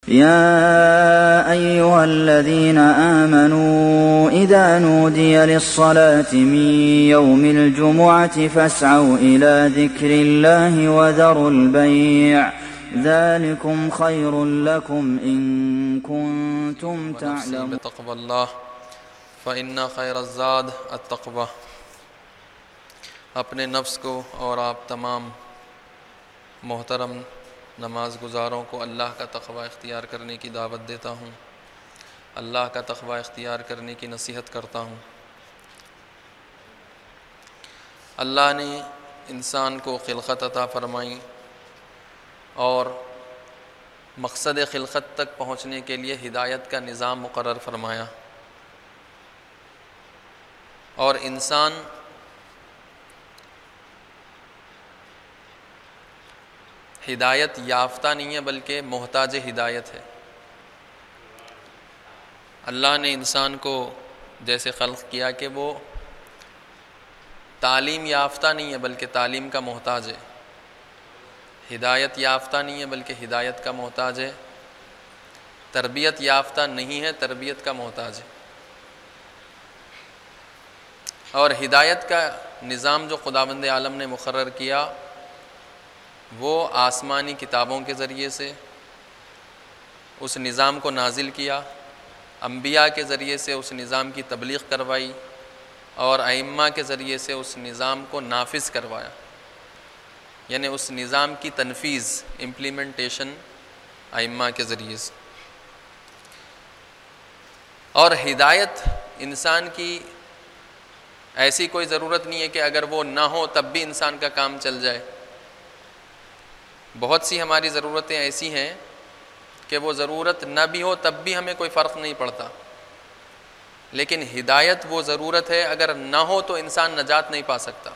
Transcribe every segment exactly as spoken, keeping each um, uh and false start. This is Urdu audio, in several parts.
يا أيها الذين آمنوا إذا نودي للصلاة من يوم الجمعة فاسعوا إلى ذكر الله وذروا البيع ذلكم خير لكم إن كنتم تعلمون. بتقوى الله فإن خير الزاد التقوى. اپنے نفس کو اور آپ تمام محترم نماز گزاروں کو اللہ کا تقوی اختیار کرنے کی دعوت دیتا ہوں، اللہ کا تقوی اختیار کرنے کی نصیحت کرتا ہوں۔ اللہ نے انسان کو خلقت عطا فرمائی اور مقصد خلقت تک پہنچنے کے لیے ہدایت کا نظام مقرر فرمایا، اور انسان ہدایت یافتہ نہیں ہے بلکہ محتاج ہدایت ہے۔ اللہ نے انسان کو جیسے خلق کیا کہ وہ تعلیم یافتہ نہیں ہے بلکہ تعلیم کا محتاج ہے، ہدایت یافتہ نہیں ہے بلکہ ہدایت کا محتاج ہے، تربیت یافتہ نہیں ہے تربیت کا محتاج ہے۔ اور ہدایت کا نظام جو خداوند عالم نے مقرر کیا وہ آسمانی کتابوں کے ذریعے سے اس نظام کو نازل کیا، انبیاء کے ذریعے سے اس نظام کی تبلیغ کروائی، اور ائمہ کے ذریعے سے اس نظام کو نافذ کروایا، یعنی اس نظام کی تنفیذ امپلیمنٹیشن ائمہ کے ذریعے سے۔ اور ہدایت انسان کی ایسی کوئی ضرورت نہیں ہے کہ اگر وہ نہ ہو تب بھی انسان کا کام چل جائے۔ بہت سی ہماری ضرورتیں ایسی ہیں کہ وہ ضرورت نہ بھی ہو تب بھی ہمیں کوئی فرق نہیں پڑتا، لیکن ہدایت وہ ضرورت ہے اگر نہ ہو تو انسان نجات نہیں پا سکتا۔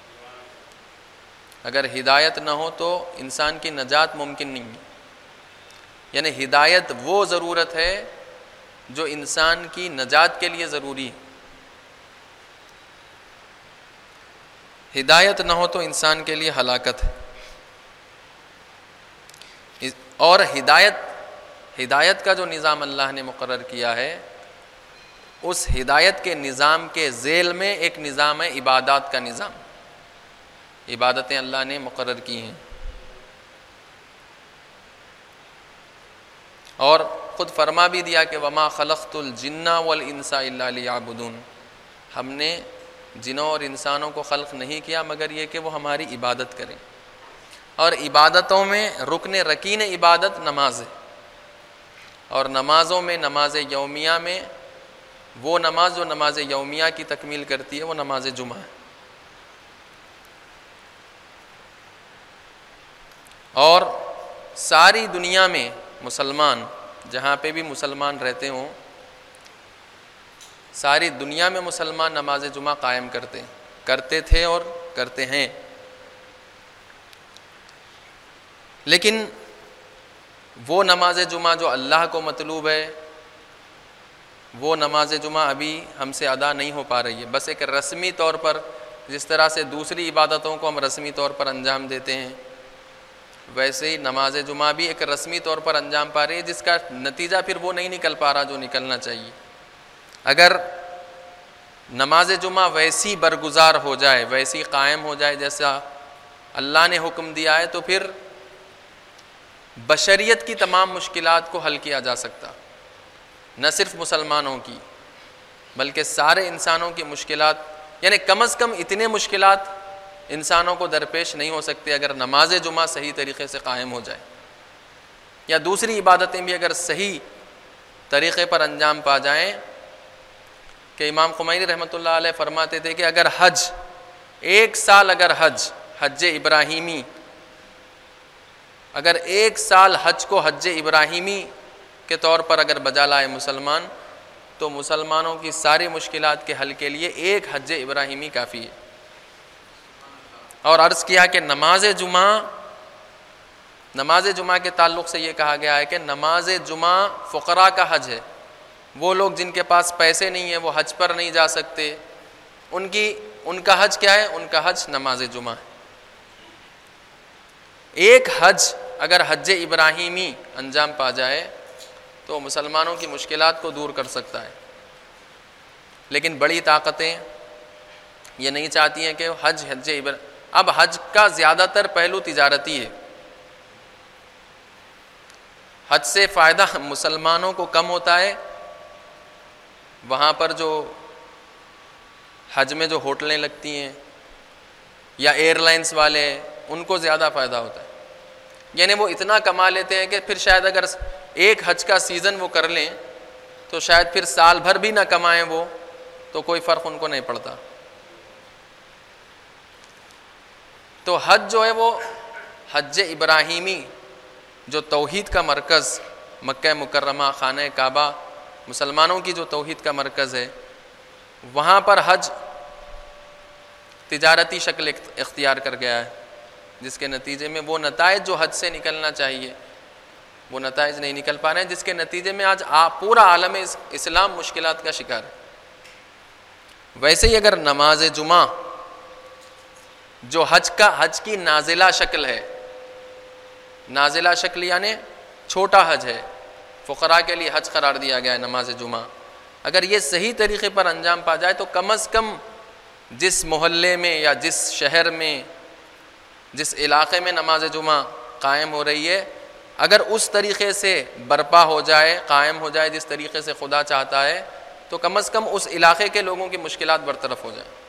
اگر ہدایت نہ ہو تو انسان کی نجات ممکن نہیں ہے، یعنی ہدایت وہ ضرورت ہے جو انسان کی نجات کے لیے ضروری ہے۔ ہدایت نہ ہو تو انسان کے لیے ہلاکت ہے۔ اور ہدایت ہدایت کا جو نظام اللہ نے مقرر کیا ہے، اس ہدایت کے نظام کے ذیل میں ایک نظام ہے عبادات کا نظام۔ عبادتیں اللہ نے مقرر کی ہیں، اور خود فرما بھی دیا کہ وما خلقت الجن والانس الا لیعبدون، ہم نے جنوں اور انسانوں کو خلق نہیں کیا مگر یہ کہ وہ ہماری عبادت کریں۔ اور عبادتوں میں رکن رکین عبادت نماز ہے، اور نمازوں میں نماز یومیہ میں وہ نماز جو نماز یومیہ کی تکمیل کرتی ہے وہ نماز جمعہ ہے۔ اور ساری دنیا میں مسلمان جہاں پہ بھی مسلمان رہتے ہوں، ساری دنیا میں مسلمان نماز جمعہ قائم کرتے کرتے تھے اور کرتے ہیں، لیکن وہ نماز جمعہ جو اللہ کو مطلوب ہے وہ نماز جمعہ ابھی ہم سے ادا نہیں ہو پا رہی ہے۔ بس ایک رسمی طور پر جس طرح سے دوسری عبادتوں کو ہم رسمی طور پر انجام دیتے ہیں، ویسے ہی نماز جمعہ بھی ایک رسمی طور پر انجام پا رہی ہے، جس کا نتیجہ پھر وہ نہیں نکل پا رہا جو نکلنا چاہیے۔ اگر نماز جمعہ ویسی برگزار ہو جائے، ویسی قائم ہو جائے جیسا اللہ نے حکم دیا ہے، تو پھر بشریت کی تمام مشکلات کو حل کیا جا سکتا، نہ صرف مسلمانوں کی بلکہ سارے انسانوں کی مشکلات، یعنی کم از کم اتنے مشکلات انسانوں کو درپیش نہیں ہو سکتے اگر نماز جمعہ صحیح طریقے سے قائم ہو جائے، یا دوسری عبادتیں بھی اگر صحیح طریقے پر انجام پا جائیں۔ کہ امام خمینی رحمۃ اللہ علیہ فرماتے تھے کہ اگر حج ایک سال اگر حج حج ابراہیمی اگر ایک سال حج کو حج ابراہیمی کے طور پر اگر بجا لائے مسلمان، تو مسلمانوں کی ساری مشکلات کے حل کے لیے ایک حج ابراہیمی کافی ہے۔ اور عرض کیا کہ نماز جمعہ نماز جمعہ کے تعلق سے یہ کہا گیا ہے کہ نماز جمعہ فقراء کا حج ہے، وہ لوگ جن کے پاس پیسے نہیں ہیں وہ حج پر نہیں جا سکتے، ان کی ان کا حج کیا ہے؟ ان کا حج نماز جمعہ ہے۔ ایک حج اگر حج ابراہیمی انجام پا جائے تو مسلمانوں کی مشکلات کو دور کر سکتا ہے. لیکن بڑی طاقتیں یہ نہیں چاہتی ہیں کہ حج حج عبر اب حج کا زیادہ تر پہلو تجارتی ہے. حج سے فائدہ مسلمانوں کو کم ہوتا ہے. وہاں پر جو حج میں جو ہوٹلیں لگتی ہیں یا ایئر لائنس والے ہیں ان کو زیادہ فائدہ ہوتا ہے. یعنی وہ اتنا کما لیتے ہیں کہ پھر شاید اگر ایک حج کا سیزن وہ کر لیں تو شاید پھر سال بھر بھی نہ کمائیں وہ تو کوئی فرق ان کو نہیں پڑتا. تو حج جو ہے وہ حج ابراہیمی جو توحید کا مرکز مکہ مکرمہ خانہ کعبہ مسلمانوں کی جو توحید کا مرکز ہے وہاں پر حج تجارتی شکل اختیار کر گیا ہے جس کے نتیجے میں وہ نتائج جو حج سے نکلنا چاہیے وہ نتائج نہیں نکل پا رہے ہیں، جس کے نتیجے میں آج پورا عالم اسلام مشکلات کا شکار ہے. ویسے ہی اگر نماز جمعہ جو حج کا حج کی نازلہ شکل ہے، نازلہ شکل یعنی چھوٹا حج ہے، فقراء کے لیے حج قرار دیا گیا ہے نماز جمعہ، اگر یہ صحیح طریقے پر انجام پا جائے تو کم از کم جس محلے میں یا جس شہر میں جس علاقے میں نماز جمعہ قائم ہو رہی ہے اگر اس طریقے سے برپا ہو جائے، قائم ہو جائے جس طریقے سے خدا چاہتا ہے تو کم از کم اس علاقے کے لوگوں کی مشکلات برطرف ہو جائیں.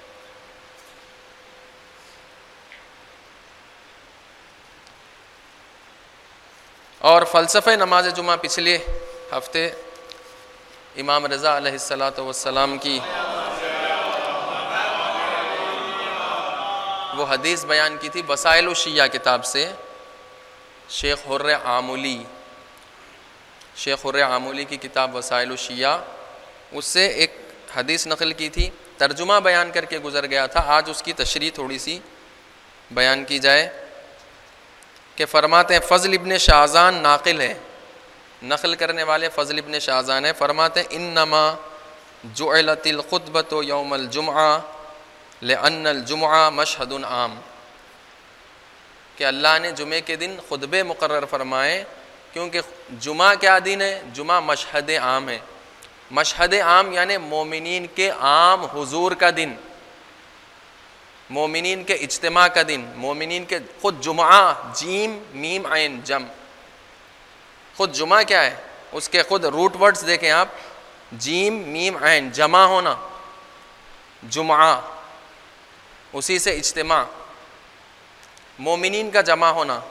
اور فلسفہ نماز جمعہ پچھلے ہفتے امام رضا علیہ الصلاۃ والسلام کی وہ حدیث بیان کی تھی وسائل الشیعہ کتاب سے. شیخ حر عامولی شیخ حر عامولی کی کتاب وسائل الشیعہ، اس سے ایک حدیث نقل کی تھی، ترجمہ بیان کر کے گزر گیا تھا. آج اس کی تشریح تھوڑی سی بیان کی جائے کہ فرماتے ہیں فضل ابن شاذان ناقل ہے، نقل کرنے والے فضل ابن شاذان ہے، فرماتے ہیں انما جعلت الخطبۃ یوم الجمعہ لأن الجمعہ مشہد عام، کہ اللہ نے جمعے کے دن خطبے مقرر فرمائے کیونکہ جمعہ کیا دن ہے؟ جمعہ مشہد عام ہے. مشہد عام یعنی مومنین کے عام حضور کا دن، مومنین کے اجتماع کا دن، مومنین کے خود جمعہ جیم میم عین جم، خود جمعہ کیا ہے اس کے خود روٹ ورڈز دیکھیں آپ، جیم میم عین جمع ہونا، جمعہ اسی سے اجتماع، مومنین کا جمع ہونا،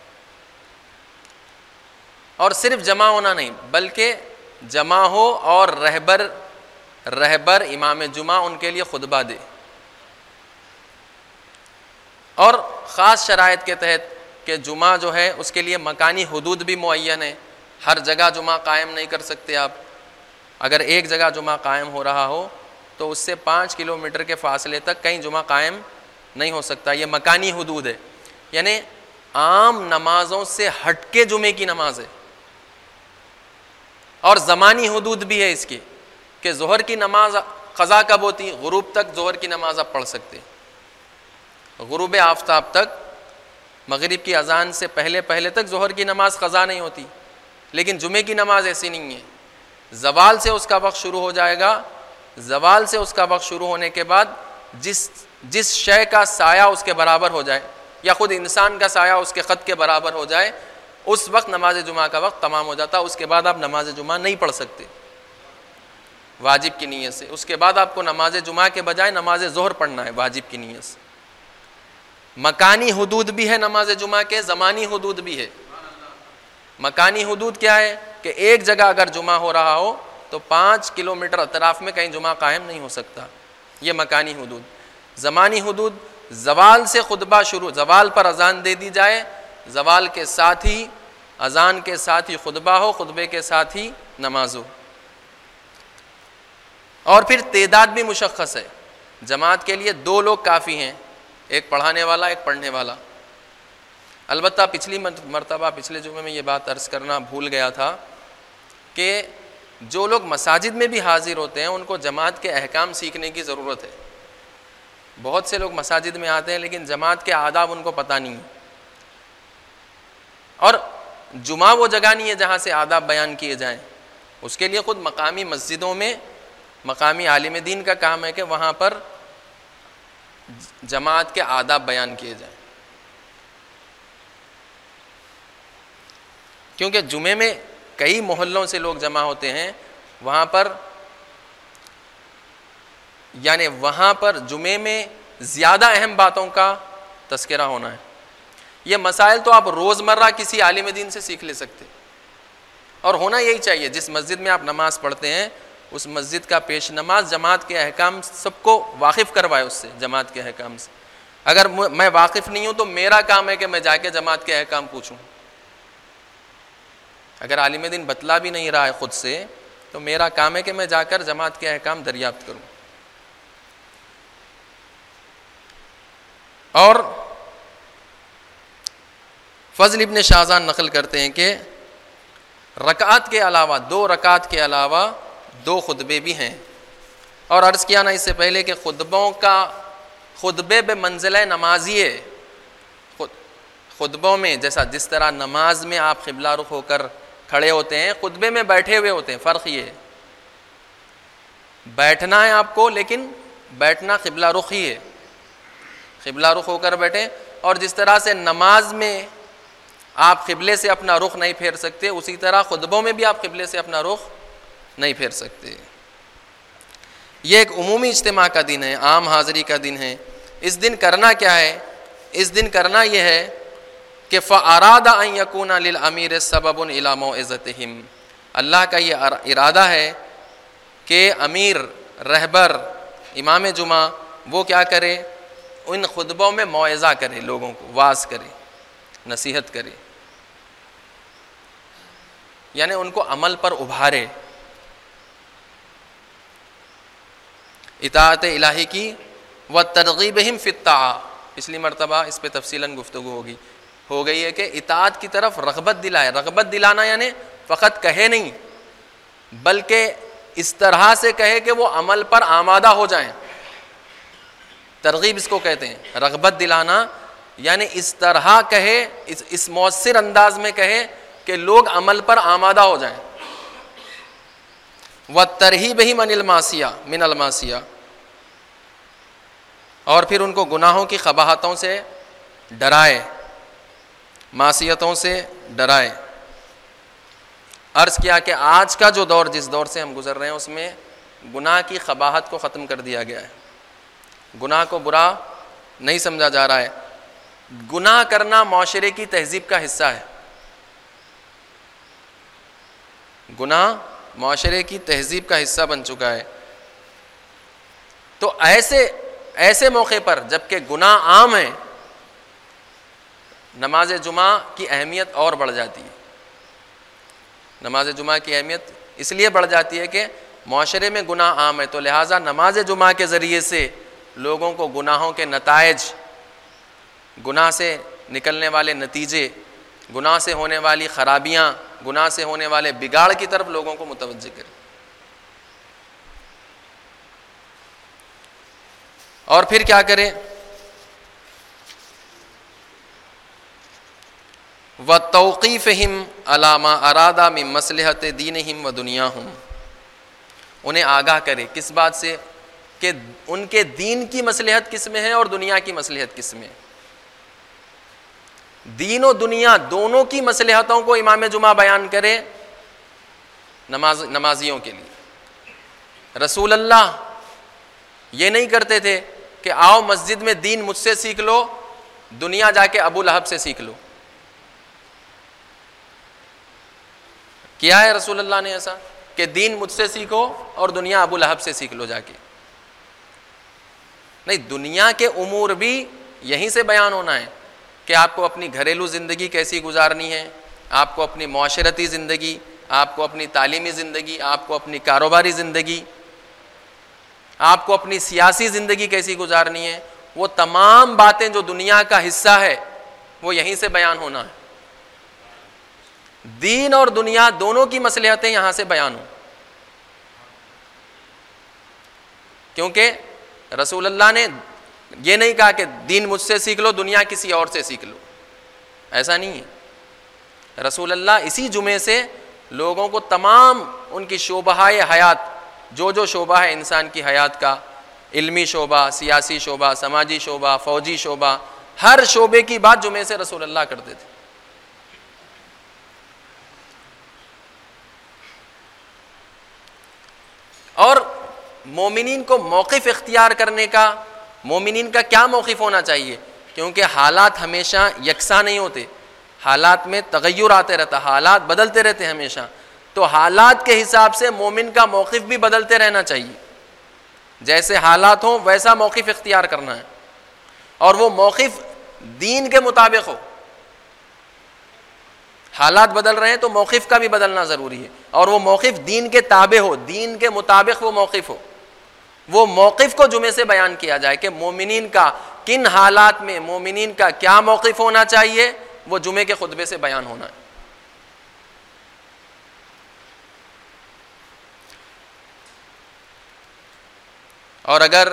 اور صرف جمع ہونا نہیں بلکہ جمع ہو اور رہبر رہبر امام جمعہ ان کے لیے خطبہ دے. اور خاص شرائط کے تحت کہ جمعہ جو ہے اس کے لیے مکانی حدود بھی معین ہے، ہر جگہ جمعہ قائم نہیں کر سکتے آپ. اگر ایک جگہ جمعہ قائم ہو رہا ہو تو اس سے پانچ کلومیٹر کے فاصلے تک کہیں جمعہ قائم نہیں ہو سکتا. یہ مکانی حدود ہے، یعنی عام نمازوں سے ہٹ کے جمعے کی نماز ہے. اور زمانی حدود بھی ہے اس کی کہ ظہر کی نماز قضا کب ہوتی؟ غروب تک ظہر کی نماز آپ پڑھ سکتے، غروب آفتاب تک، مغرب کی اذان سے پہلے پہلے تک ظہر کی نماز قضا نہیں ہوتی. لیکن جمعے کی نماز ایسی نہیں ہے، زوال سے اس کا وقت شروع ہو جائے گا، زوال سے اس کا وقت شروع ہونے کے بعد جس جس شے کا سایہ اس کے برابر ہو جائے یا خود انسان کا سایہ اس کے خط کے برابر ہو جائے اس وقت نماز جمعہ کا وقت تمام ہو جاتا. اس کے بعد آپ نماز جمعہ نہیں پڑھ سکتے واجب کی نیت سے. اس کے بعد آپ کو نماز جمعہ کے بجائے نماز ظہر پڑھنا ہے واجب کی نیت سے. مکانی حدود بھی ہے نماز جمعہ کے، زمانی حدود بھی ہے. مکانی حدود کیا ہے کہ ایک جگہ اگر جمعہ ہو رہا ہو تو پانچ کلومیٹر اطراف میں کہیں جمعہ قائم نہیں ہو سکتا، یہ مکانی حدود. زمانی حدود زوال سے خطبہ شروع، زوال پر اذان دے دی جائے، زوال کے ساتھ ہی اذان کے ساتھ ہی خطبہ ہو، خطبے کے ساتھ ہی نماز ہو. اور پھر تعداد بھی مشخص ہے، جماعت کے لیے دو لوگ کافی ہیں، ایک پڑھانے والا ایک پڑھنے والا. البتہ پچھلی مرتبہ پچھلے جمعے میں یہ بات عرض کرنا بھول گیا تھا کہ جو لوگ مساجد میں بھی حاضر ہوتے ہیں ان کو جماعت کے احکام سیکھنے کی ضرورت ہے. بہت سے لوگ مساجد میں آتے ہیں لیکن جماعت کے آداب ان کو پتہ نہیں ہے. اور جمعہ وہ جگہ نہیں ہے جہاں سے آداب بیان کیے جائیں. اس کے لیے خود مقامی مسجدوں میں مقامی عالم دین کا کام ہے کہ وہاں پر جماعت کے آداب بیان کیے جائیں. کیونکہ جمعے میں کئی محلوں سے لوگ جمع ہوتے ہیں، وہاں پر یعنی وہاں پر جمعے میں زیادہ اہم باتوں کا تذکرہ ہونا ہے. یہ مسائل تو آپ روزمرہ کسی عالم دین سے سیکھ لے سکتے، اور ہونا یہی چاہیے. جس مسجد میں آپ نماز پڑھتے ہیں اس مسجد کا پیش نماز جماعت کے احکام سب کو واقف کروائے اس سے، جماعت کے احکام سے. اگر میں واقف نہیں ہوں تو میرا کام ہے کہ میں جا کے جماعت کے احکام پوچھوں. اگر عالم دین بتلا بھی نہیں رہا ہے خود سے تو میرا کام ہے کہ میں جا کر جماعت کے احکام دریافت کروں. اور فضل ابن شاذان نقل کرتے ہیں کہ رکعت کے علاوہ دو رکعت کے علاوہ دو خطبے بھی ہیں. اور عرض کیا نا اس سے پہلے کہ خطبوں کا خطبے بے منزلہ نمازی ہے. خطبوں میں جیسا جس طرح نماز میں آپ قبلہ رخ ہو کر کھڑے ہوتے ہیں، خطبے میں بیٹھے ہوئے ہوتے ہیں. فرق یہ ہے بیٹھنا ہے آپ کو، لیکن بیٹھنا قبلہ رخ ہی ہے، قبلہ رخ ہو کر بیٹھیں. اور جس طرح سے نماز میں آپ قبلے سے اپنا رخ نہیں پھیر سکتے، اسی طرح خطبوں میں بھی آپ قبلے سے اپنا رخ نہیں پھیر سکتے. یہ ایک عمومی اجتماع کا دن ہے، عام حاضری کا دن ہے. اس دن کرنا کیا ہے؟ اس دن کرنا یہ ہے کہ فَأَرَادَ أَن يَكُونَ لِلْأَمِيرِ سَبَبٌ إِلَى مَوْعِظَتِهِمْ. اللہ کا یہ ارادہ ہے کہ امیر، رہبر، امام جمعہ وہ کیا کرے؟ ان خطبوں میں موعظہ کرے، لوگوں کو واعظ کرے، نصیحت کرے، یعنی ان کو عمل پر ابھارے، اطاعت الہی کی. وَتَرْغِيبِهِمْ فِي الطَّاعَةِ. پچھلی مرتبہ اس پہ تفصیلاً گفتگو ہوگی ہو گئی ہے کہ اطاعت کی طرف رغبت دلائے. رغبت دلانا یعنی فقط کہے نہیں، بلکہ اس طرح سے کہے کہ وہ عمل پر آمادہ ہو جائیں. ترغیب اس کو کہتے ہیں. رغبت دلانا یعنی اس طرح کہے، اس, اس مؤثر انداز میں کہے کہ لوگ عمل پر آمادہ ہو جائیں. وَالتَّرْهِيبِ مِنَ الْمَعْصِيَةِ مِنَ الْمَعْصِيَةِ. اور پھر ان کو گناہوں کی قباحتوں سے ڈرائے، معصیتوں سے ڈرائے. عرض کیا کہ آج کا جو دور، جس دور سے ہم گزر رہے ہیں، اس میں گناہ کی قباحت کو ختم کر دیا گیا ہے. گناہ کو برا نہیں سمجھا جا رہا ہے. گناہ کرنا معاشرے کی تہذیب کا حصہ ہے. گناہ معاشرے کی تہذیب کا حصہ بن چکا ہے. تو ایسے ایسے موقع پر جب کہ گناہ عام ہے، نماز جمعہ کی اہمیت اور بڑھ جاتی ہے. نماز جمعہ کی اہمیت اس لیے بڑھ جاتی ہے کہ معاشرے میں گناہ عام ہے، تو لہٰذا نماز جمعہ کے ذریعے سے لوگوں کو گناہوں کے نتائج، گناہ سے نکلنے والے نتیجے، گناہ سے ہونے والی خرابیاں، گناہ سے ہونے والے بگاڑ کی طرف لوگوں کو متوجہ کرے. اور پھر کیا کرے؟ وَتَوْقِيفِهِمْ عَلَى مَا أَرَادَ مِن مَصْلِحَةِ دِينِهِمْ وَدُنْيَاهُمْ. انہیں آگاہ کرے کس بات سے؟ کہ ان کے دین کی مصلحت کس میں ہے اور دنیا کی مصلحت کس میں ہے. دین و دنیا دونوں کی مصلحتوں کو امام جمعہ بیان کرے نماز نمازیوں کے لیے. رسول اللہ یہ نہیں کرتے تھے کہ آؤ مسجد میں دین مجھ سے سیکھ لو، دنیا جا کے ابو لہب سے سیکھ لو. کیا ہے رسول اللہ نے ایسا کہ دین مجھ سے سیکھو اور دنیا ابو لہب سے سیکھ لو جا کے؟ نہیں، دنیا کے امور بھی یہیں سے بیان ہونا ہے کہ آپ کو اپنی گھریلو زندگی کیسی گزارنی ہے، آپ کو اپنی معاشرتی زندگی، آپ کو اپنی تعلیمی زندگی، آپ کو اپنی کاروباری زندگی، آپ کو اپنی سیاسی زندگی کیسی گزارنی ہے. وہ تمام باتیں جو دنیا کا حصہ ہے وہ یہیں سے بیان ہونا ہے. دین اور دنیا دونوں کی مصلحتیں یہاں سے بیان ہوں. کیونکہ رسول اللہ نے یہ نہیں کہا کہ دین مجھ سے سیکھ لو، دنیا کسی اور سے سیکھ لو. ایسا نہیں ہے. رسول اللہ اسی جمعے سے لوگوں کو تمام ان کی شعبہ حیات، جو جو شعبہ ہے انسان کی حیات کا، علمی شعبہ، سیاسی شعبہ، سماجی شعبہ، فوجی شعبہ، ہر شعبے کی بات جمعے سے رسول اللہ کرتے تھے. اور مومنین کو موقف اختیار کرنے کا، مومنین کا کیا موقف ہونا چاہیے؟ کیونکہ حالات ہمیشہ یکساں نہیں ہوتے، حالات میں تغیر آتے رہتا، حالات بدلتے رہتے ہمیشہ. تو حالات کے حساب سے مومن کا موقف بھی بدلتے رہنا چاہیے. جیسے حالات ہوں ویسا موقف اختیار کرنا ہے، اور وہ موقف دین کے مطابق ہو. حالات بدل رہے ہیں تو موقف کا بھی بدلنا ضروری ہے، اور وہ موقف دین کے تابع ہو، دین کے مطابق وہ موقف ہو. وہ موقف کو جمعے سے بیان کیا جائے کہ مومنین کا کن حالات میں مومنین کا کیا موقف ہونا چاہیے، وہ جمعے کے خطبے سے بیان ہونا ہے. اور اگر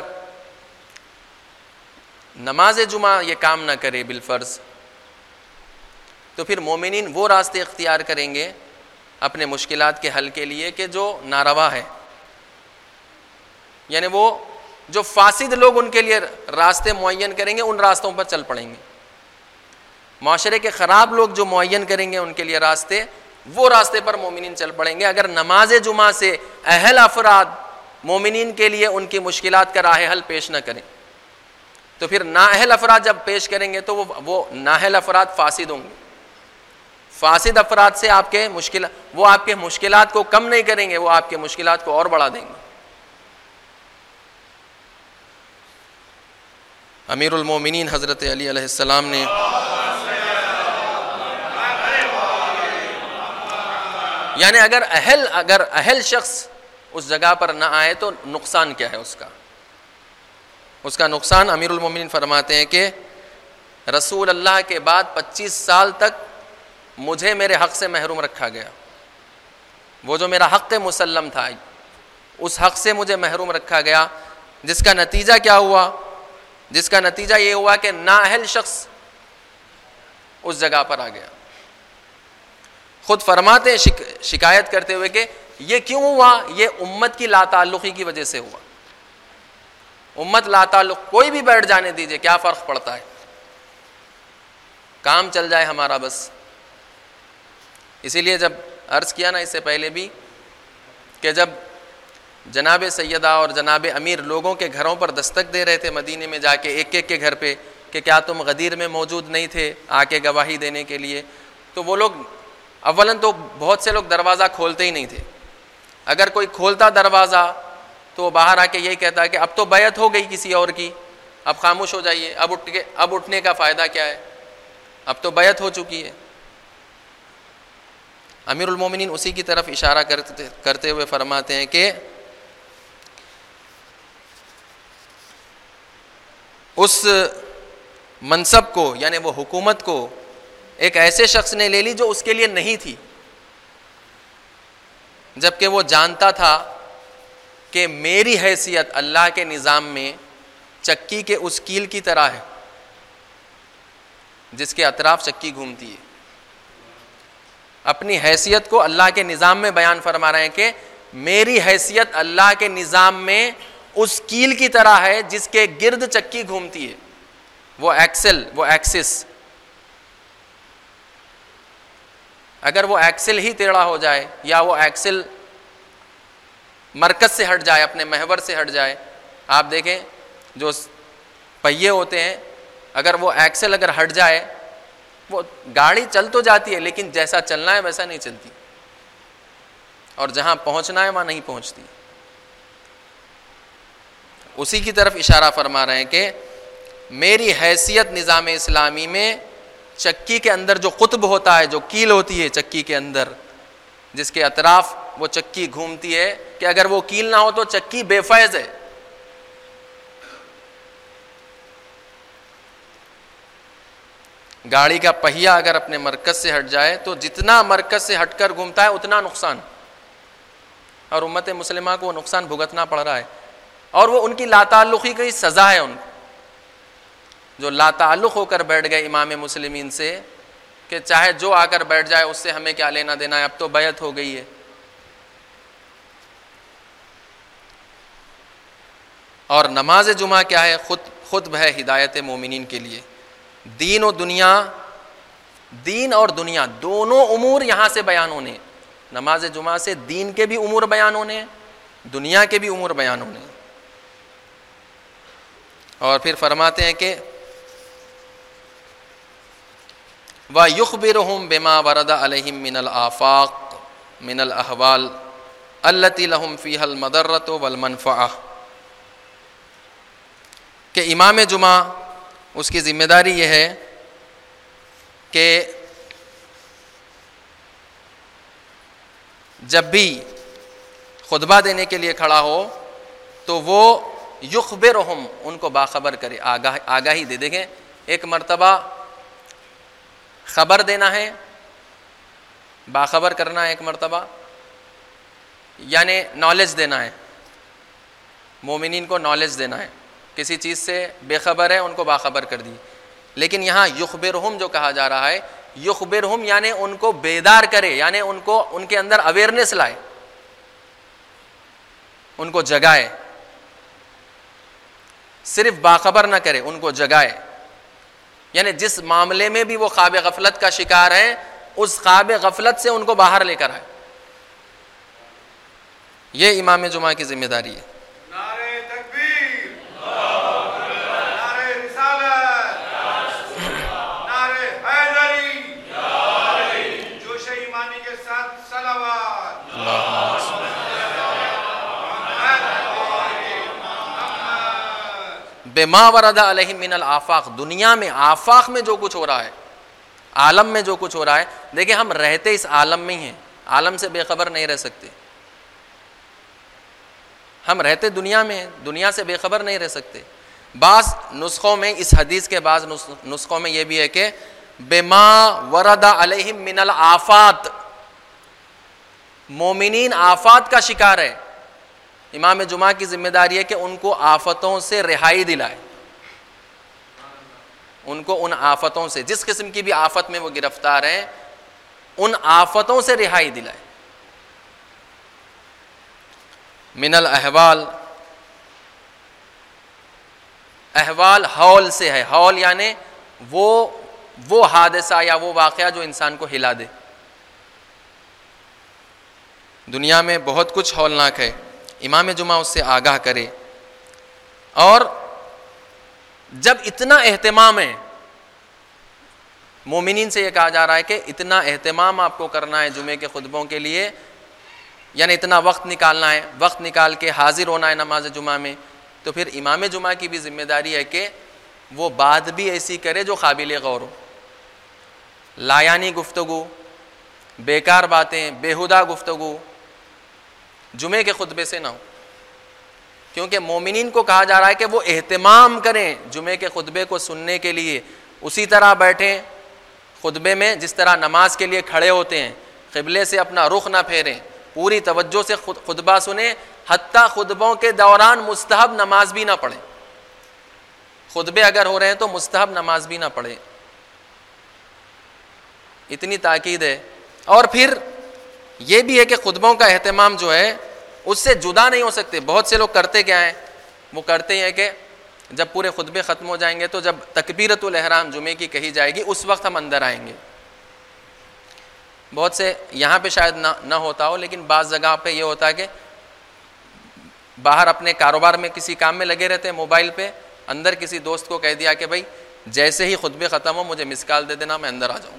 نماز جمعہ یہ کام نہ کرے بالفرض، تو پھر مومنین وہ راستے اختیار کریں گے اپنے مشکلات کے حل کے لیے کہ جو ناروا ہے، یعنی وہ جو فاسد لوگ ان کے لیے راستے معین کریں گے ان راستوں پر چل پڑیں گے. معاشرے کے خراب لوگ جو معین کریں گے ان کے لیے راستے، وہ راستے پر مومنین چل پڑیں گے. اگر نماز جمعہ سے اہل افراد مومنین کے لیے ان کی مشکلات کا راہ حل پیش نہ کریں، تو پھر نااہل افراد جب پیش کریں گے تو وہ وہ نااہل افراد فاسد ہوں گے. فاسد افراد سے آپ کے مشکل وہ آپ کے مشکلات کو کم نہیں کریں گے، وہ آپ کے مشکلات کو اور بڑھا دیں گے. امیر المومنین حضرت علی علیہ السلام نے یعنی اگر اہل اگر اہل شخص اس جگہ پر نہ آئے تو نقصان کیا ہے اس کا اس کا نقصان امیر المومنین فرماتے ہیں کہ رسول اللہ کے بعد پچیس سال تک مجھے میرے حق سے محروم رکھا گیا. وہ جو میرا حق مسلم تھا اس حق سے مجھے محروم رکھا گیا، جس کا نتیجہ کیا ہوا؟ جس کا نتیجہ یہ ہوا کہ نااہل شخص اس جگہ پر آ گیا. خود فرماتے ہیں شک شکایت کرتے ہوئے کہ یہ کیوں ہوا؟ یہ امت کی لا تعلقی کی وجہ سے ہوا. امت لا تعلق، کوئی بھی بیٹھ جانے دیجئے، کیا فرق پڑتا ہے، کام چل جائے ہمارا بس. اسی لیے جب عرض کیا نا اس سے پہلے بھی کہ جب جناب سیدہ اور جناب امیر لوگوں کے گھروں پر دستک دے رہے تھے مدینے میں جا کے، ایک ایک کے گھر پہ، کہ کیا تم غدیر میں موجود نہیں تھے آ کے گواہی دینے کے لیے، تو وہ لوگ اولاً تو بہت سے لوگ دروازہ کھولتے ہی نہیں تھے. اگر کوئی کھولتا دروازہ تو وہ باہر آ کے یہی کہتا کہ اب تو بیعت ہو گئی کسی اور کی، اب خاموش ہو جائیے، اب اٹھ کے اب اٹھنے کا فائدہ کیا ہے، اب تو بیعت ہو چکی ہے. امیر المومنین اسی کی طرف اشارہ کرتے کرتے ہوئے فرماتے ہیں کہ اس منصب کو، یعنی وہ حکومت کو ایک ایسے شخص نے لے لی جو اس کے لیے نہیں تھی، جبکہ وہ جانتا تھا کہ میری حیثیت اللہ کے نظام میں چکی کے اس کیل کی طرح ہے جس کے اطراف چکی گھومتی ہے. اپنی حیثیت کو اللہ کے نظام میں بیان فرما رہے ہیں کہ میری حیثیت اللہ کے نظام میں اس کیل کی طرح ہے جس کے گرد چکی گھومتی ہے، وہ ایکسل، وہ ایکسس. اگر وہ ایکسل ہی ٹیڑھا ہو جائے یا وہ ایکسل مرکز سے ہٹ جائے، اپنے محور سے ہٹ جائے، آپ دیکھیں جو پہیے ہوتے ہیں، اگر وہ ایکسل اگر ہٹ جائے، وہ گاڑی چل تو جاتی ہے لیکن جیسا چلنا ہے ویسا نہیں چلتی، اور جہاں پہنچنا ہے وہاں نہیں پہنچتی. اسی کی طرف اشارہ فرما رہے ہیں کہ میری حیثیت نظام اسلامی میں چکی کے اندر جو قطب ہوتا ہے، جو کیل ہوتی ہے چکی کے اندر جس کے اطراف وہ چکی گھومتی ہے، کہ اگر وہ کیل نہ ہو تو چکی بے فیض ہے. گاڑی کا پہیہ اگر اپنے مرکز سے ہٹ جائے تو جتنا مرکز سے ہٹ کر گھومتا ہے اتنا نقصان، اور امت مسلمہ کو وہ نقصان بھگتنا پڑ رہا ہے، اور وہ ان کی لا تعلقی کی سزا ہے. ان کو جو لا تعلق ہو کر بیٹھ گئے امام مسلمین سے، کہ چاہے جو آ کر بیٹھ جائے اس سے ہمیں کیا لینا دینا ہے، اب تو بیعت ہو گئی ہے. اور نماز جمعہ کیا ہے؟ خود خطب ہے ہدایت مومنین کے لیے. دین و دنیا، دین اور دنیا دونوں امور یہاں سے بیان ہونے ہیں. نماز جمعہ سے دین کے بھی امور بیان ہونے ہیں، دنیا کے بھی امور بیان ہونے ہیں. اور پھر فرماتے ہیں کہ وَيُخْبِرُهُمْ بِمَا وَرَدَ عَلَيْهِمْ مِنَ الْآفَاقِ مِنَ الْأَحْوَالِ الَّتِي لَهُمْ فِيهَا الْمَضَرَّةُ وَالْمَنْفَعَةُ، کہ امام جمعہ اس کی ذمہ داری یہ ہے کہ جب بھی خطبہ دینے کے لیے کھڑا ہو تو وہ یخبرہم، ان کو باخبر کرے، آگاہ آگاہی دے. دیکھیں ایک مرتبہ خبر دینا ہے، باخبر کرنا ہے ایک مرتبہ، یعنی نالج دینا ہے، مومنین کو نالج دینا ہے. کسی چیز سے بے خبر ہے ان کو باخبر کر دی. لیکن یہاں یخبرہم جو کہا جا رہا ہے، یخبرہم یعنی ان کو بیدار کرے، یعنی ان کو ان کے اندر اویئرنیس لائے، ان کو جگائے. صرف باخبر نہ کرے، ان کو جگائے. یعنی جس معاملے میں بھی وہ خواب غفلت کا شکار ہیں، اس خواب غفلت سے ان کو باہر لے کر آئے. یہ امام جمعہ کی ذمہ داری ہے. نعرہ تکبیر، نعرہ رسالت، نعرہ حیدری، جوش ایمانی کے ساتھ صلوات. بما ورد علیہم من الآفاق، دنیا میں آفاق میں جو کچھ ہو رہا ہے، عالم میں جو کچھ ہو رہا ہے. دیکھیں ہم رہتے اس عالم میں ہی ہیں، عالم سے بے خبر نہیں رہ سکتے. ہم رہتے دنیا میں ہیں، دنیا سے بے خبر نہیں رہ سکتے. بعض نسخوں میں اس حدیث کے بعض نسخوں میں یہ بھی ہے کہ بما ورد علیہم من الآفات، مومنین آفات کا شکار ہے. امام جمعہ کی ذمہ داری ہے کہ ان کو آفتوں سے رہائی دلائے، ان کو ان آفتوں سے، جس قسم کی بھی آفت میں وہ گرفتار ہیں، ان آفتوں سے رہائی دلائے. من الاحوال، احوال ہول سے ہے، ہول یعنی وہ وہ حادثہ یا وہ واقعہ جو انسان کو ہلا دے. دنیا میں بہت کچھ ہولناک ہے، امام جمعہ اس سے آگاہ کرے. اور جب اتنا اہتمام ہے، مومنین سے یہ کہا جا رہا ہے کہ اتنا اہتمام آپ کو کرنا ہے جمعے کے خطبوں کے لیے، یعنی اتنا وقت نکالنا ہے، وقت نکال کے حاضر ہونا ہے نماز جمعہ میں، تو پھر امام جمعہ کی بھی ذمہ داری ہے کہ وہ بات بھی ایسی کرے جو قابل غور ہو. لایانی گفتگو، بیکار باتیں، بیہودہ گفتگو جمعے کے خطبے سے نہ ہو. کیونکہ مومنین کو کہا جا رہا ہے کہ وہ اہتمام کریں جمعے کے خطبے کو سننے کے لیے، اسی طرح بیٹھیں خطبے میں جس طرح نماز کے لیے کھڑے ہوتے ہیں، قبلے سے اپنا رخ نہ پھیریں، پوری توجہ سے خطبہ سنیں، حتیٰ خطبوں کے دوران مستحب نماز بھی نہ پڑھیں. خطبے اگر ہو رہے ہیں تو مستحب نماز بھی نہ پڑھیں. اتنی تاکید ہے. اور پھر یہ بھی ہے کہ خطبوں کا اہتمام جو ہے اس سے جدا نہیں ہو سکتے. بہت سے لوگ کرتے کیا ہیں، وہ کرتے ہیں کہ جب پورے خطبے ختم ہو جائیں گے تو جب تکبیرۃ الاحرام جمعے کی کہی جائے گی اس وقت ہم اندر آئیں گے. بہت سے یہاں پہ شاید نہ نہ ہوتا ہو، لیکن بعض جگہ پہ یہ ہوتا ہے کہ باہر اپنے کاروبار میں کسی کام میں لگے رہتے ہیں، موبائل پہ، اندر کسی دوست کو کہہ دیا کہ بھائی جیسے ہی خطبے ختم ہو مجھے مس کال دے دینا، میں اندر آ جاؤں.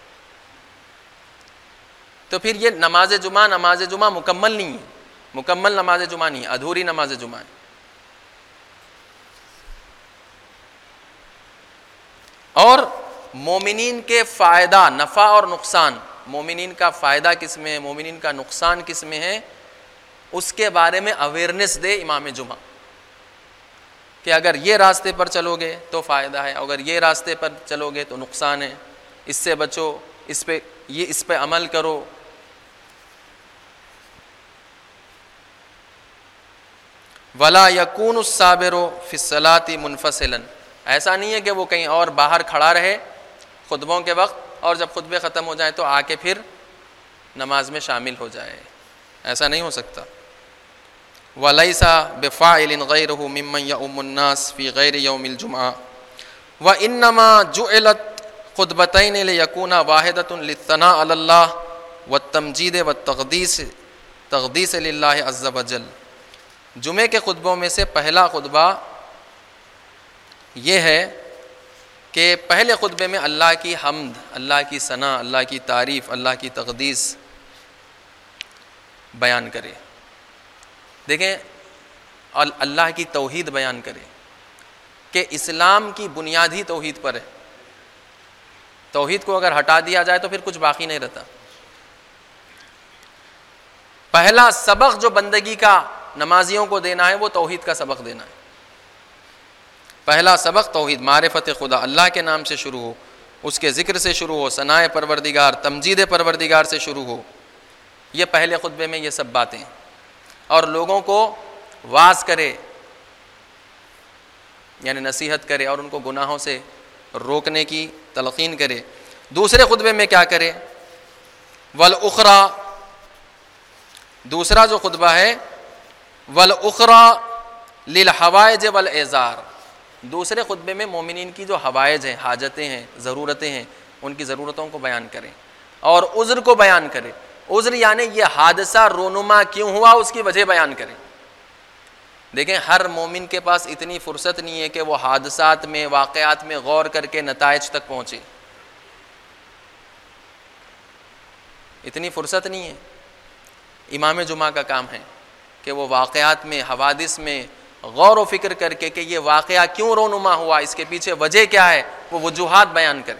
تو پھر یہ نماز جمعہ نماز جمعہ مکمل نہیں ہے، مکمل نماز جمعہ نہیں ہے، ادھوری نماز جمعہ ہے. اور مومنین کے فائدہ، نفع اور نقصان، مومنین کا فائدہ کس میں ہے، مومنین کا نقصان کس میں ہے، اس کے بارے میں اویئرنیس دے امام جمعہ کہ اگر یہ راستے پر چلو گے تو فائدہ ہے، اگر یہ راستے پر چلو گے تو نقصان ہے، اس سے بچو، اس پہ یہ اس پہ عمل کرو. ولا یکون الصابر فی الصلاۃ منفصلا، ایسا نہیں ہے کہ وہ کہیں اور باہر کھڑا رہے خطبوں کے وقت اور جب خطبے ختم ہو جائیں تو آ کے پھر نماز میں شامل ہو جائے. ایسا نہیں ہو سکتا. وَلَيْسَ بِفَاعِلٍ غَيْرُهُ مِمَّنْ يَؤُمُّ النَّاسَ فِي غَيْرِ يَوْمِ الْجُمْعَةِ وَإِنَّمَا جُعِلَتْ خُطْبَتَيْنِ لِيَكُونَا وَاحِدَةٌ لِلثَّنَاءِ عَلَى اللَّهِ وَالتَّمْجِيدِ وَالتَّقْدِيسِ تقدیس للہ عز وجل. جمعے کے خطبوں میں سے پہلا خطبہ یہ ہے کہ پہلے خطبے میں اللہ کی حمد، اللہ کی ثنا، اللہ کی تعریف، اللہ کی تقدیس بیان کرے. دیکھیں اللہ کی توحید بیان کرے کہ اسلام کی بنیاد ہی توحید پر ہے. توحید کو اگر ہٹا دیا جائے تو پھر کچھ باقی نہیں رہتا. پہلا سبق جو بندگی کا نمازیوں کو دینا ہے وہ توحید کا سبق دینا ہے. پہلا سبق توحید، معرفت خدا، اللہ کے نام سے شروع ہو، اس کے ذکر سے شروع ہو، ثناء پروردگار، تمجید پروردگار سے شروع ہو. یہ پہلے خطبے میں یہ سب باتیں، اور لوگوں کو واعظ کرے یعنی نصیحت کرے اور ان کو گناہوں سے روکنے کی تلقین کرے. دوسرے خطبے میں کیا کرے؟ والاخرى، دوسرا جو خطبہ ہے والاخرى للحوائج والاعذار. دوسرے خطبے میں مومنین کی جو حوائج ہیں، حاجتیں ہیں، ضرورتیں ہیں، ان کی ضرورتوں کو بیان کریں اور عذر کو بیان کرے. عذر یعنی یہ حادثہ رونما کیوں ہوا اس کی وجہ بیان کریں. دیکھیں ہر مومن کے پاس اتنی فرصت نہیں ہے کہ وہ حادثات میں، واقعات میں غور کر کے نتائج تک پہنچے. اتنی فرصت نہیں ہے. امام جمعہ کا کام ہے کہ وہ واقعات میں، حوادث میں غور و فکر کر کے کہ یہ واقعہ کیوں رونما ہوا، اس کے پیچھے وجہ کیا ہے، وہ وجوہات بیان کریں.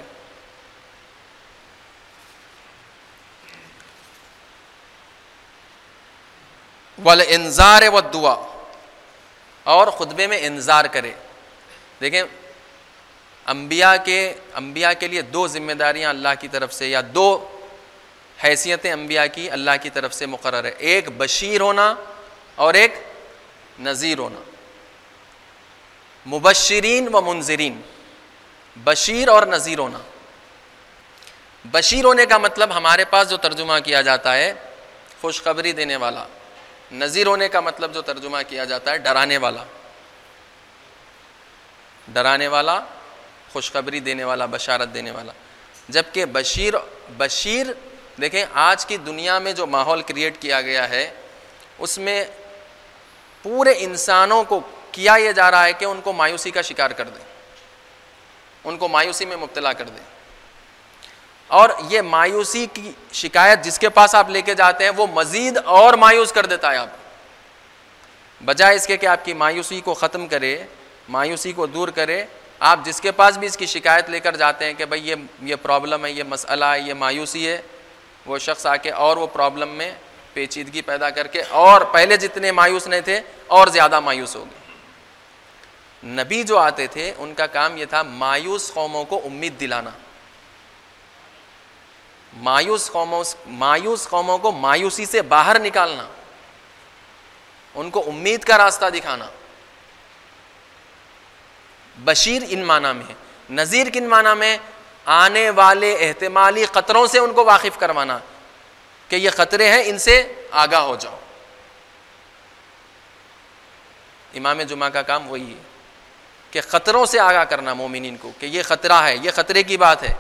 والانذار والدعاء، اور خطبے میں انذار کرے. دیکھیں انبیاء کے انبیاء کے لیے دو ذمہ داریاں اللہ کی طرف سے، یا دو حیثیتیں انبیاء کی اللہ کی طرف سے مقرر ہے. ایک بشیر ہونا اور ایک نذیر ہونا. مبشرین و منذرین، بشیر اور نذیر ہونا. بشیر ہونے کا مطلب ہمارے پاس جو ترجمہ کیا جاتا ہے خوشخبری دینے والا. نذیر ہونے کا مطلب جو ترجمہ کیا جاتا ہے ڈرانے والا. ڈرانے والا، خوشخبری دینے والا، بشارت دینے والا. جبکہ بشیر بشیر دیکھیں آج کی دنیا میں جو ماحول کریٹ کیا گیا ہے اس میں پورے انسانوں کو کیا یہ جا رہا ہے کہ ان کو مایوسی کا شکار کر دیں، ان کو مایوسی میں مبتلا کر دیں. اور یہ مایوسی کی شکایت جس کے پاس آپ لے کے جاتے ہیں وہ مزید اور مایوس کر دیتا ہے. آپ بجائے اس کے کہ آپ کی مایوسی کو ختم کرے، مایوسی کو دور کرے، آپ جس کے پاس بھی اس کی شکایت لے کر جاتے ہیں کہ بھئی یہ یہ پرابلم ہے، یہ مسئلہ ہے، یہ مایوسی ہے، وہ شخص آ کے اور وہ پرابلم میں پیچیدگی پیدا کر کے اور پہلے جتنے مایوس نہیں تھے اور زیادہ مایوس ہو گئے. نبی جو آتے تھے ان کا کام یہ تھا مایوس قوموں کو امید دلانا، مایوس قوموں مایوس قوموں کو مایوسی سے باہر نکالنا، ان کو امید کا راستہ دکھانا. بشیر ان معنی میں ہے. نذیر کن معنی میں؟ آنے والے احتمالی خطروں سے ان کو واقف کروانا کہ یہ خطرے ہیں، ان سے آگاہ ہو جاؤ. امام جمعہ کا کام وہی ہے کہ خطروں سے آگاہ کرنا مومنین کو کہ یہ خطرہ ہے، یہ خطرے کی بات ہے.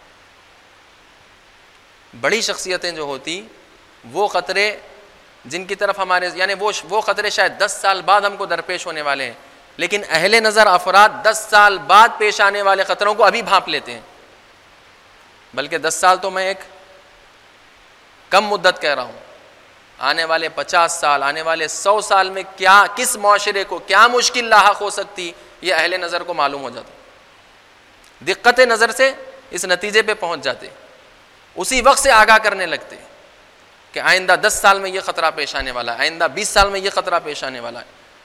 بڑی شخصیتیں جو ہوتی وہ خطرے جن کی طرف ہمارے یعنی وہ وہ خطرے شاید دس سال بعد ہم کو درپیش ہونے والے ہیں، لیکن اہل نظر افراد دس سال بعد پیش آنے والے خطروں کو ابھی بھانپ لیتے ہیں. بلکہ دس سال تو میں ایک کم مدت کہہ رہا ہوں، آنے والے پچاس سال، آنے والے سو سال میں کیا کس معاشرے کو کیا مشکل لاحق ہو سکتی یہ اہل نظر کو معلوم ہو جاتا. دقت نظر سے اس نتیجے پہ پہنچ جاتے، اسی وقت سے آگاہ کرنے لگتے کہ آئندہ دس سال میں یہ خطرہ پیش آنے والا ہے، آئندہ بیس سال میں یہ خطرہ پیش آنے والا ہے.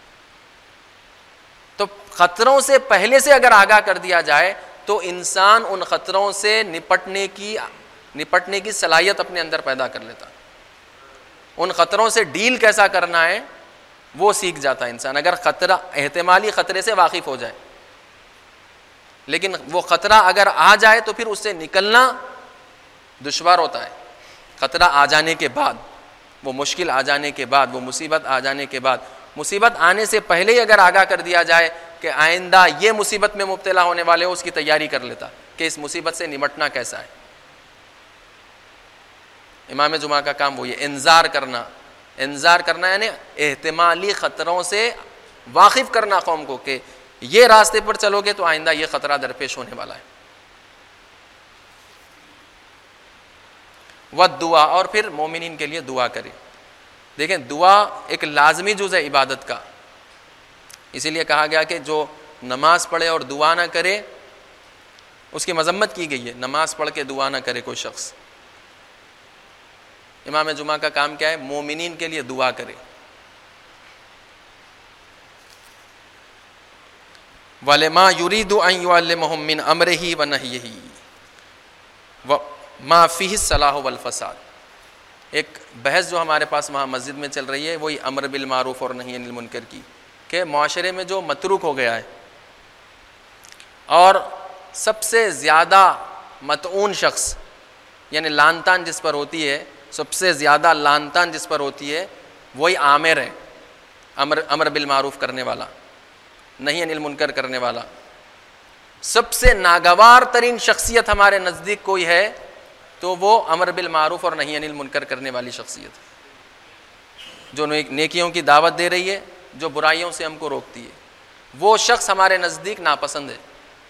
تو خطروں سے پہلے سے اگر آگاہ کر دیا جائے تو انسان ان خطروں سے نپٹنے کی نپٹنے کی صلاحیت اپنے اندر پیدا کر لیتا. ان خطروں سے ڈیل کیسا کرنا ہے وہ سیکھ جاتا انسان اگر خطرہ احتمالی خطرے سے واقف ہو جائے. لیکن وہ خطرہ اگر آ جائے تو پھر اس سے نکلنا دشوار ہوتا ہے. خطرہ آ جانے کے بعد، وہ مشکل آ جانے کے بعد، وہ مصیبت آ جانے کے بعد، مصیبت آنے سے پہلے ہی اگر آگاہ کر دیا جائے کہ آئندہ یہ مصیبت میں مبتلا ہونے والے ہو، اس کی تیاری کر لیتا کہ اس مصیبت سے نمٹنا کیسا ہے. امام جمعہ کا کام وہ یہ انذار کرنا. انذار کرنا یعنی احتمالی خطروں سے واقف کرنا قوم کو کہ یہ راستے پر چلو گے تو آئندہ یہ خطرہ درپیش ہونے والا ہے. والدعا، اور پھر مومنین کے لیے دعا کرے. دیکھیں دعا ایک لازمی جز ہے عبادت کا، اسی لیے کہا گیا کہ جو نماز پڑھے اور دعا نہ کرے اس کی مذمت کی گئی ہے. نماز پڑھ کے دعا نہ کرے کوئی شخص. امام جمعہ کا کام کیا ہے؟ مومنین کے لیے دعا کرے. وَلِمَا يُرِيدُ أَن يُعَلِّمَهُم مِّنْ أَمْرِهِ وَنَهْيِهِ وَمَا فِيهِ الصَّلَاحُ وَالْفَسَادُ. ایک بحث جو ہمارے پاس وہاں مسجد میں چل رہی ہے وہی امر بالمعروف اور نہی عن المنکر کی، کہ معاشرے میں جو متروک ہو گیا ہے اور سب سے زیادہ مطعون شخص یعنی لان تان جس پر ہوتی ہے، سب سے زیادہ لان تان جس پر ہوتی ہے وہی عامر ہے، امر امر بالمعروف کرنے والا، نہی عن المنکر کرنے والا. سب سے ناگوار ترین شخصیت ہمارے نزدیک کوئی ہے تو وہ امر بالمعروف اور نہی عن المنکر کرنے والی شخصیت، جو نیکیوں کی دعوت دے رہی ہے، جو برائیوں سے ہم کو روکتی ہے. وہ شخص ہمارے نزدیک ناپسند ہے.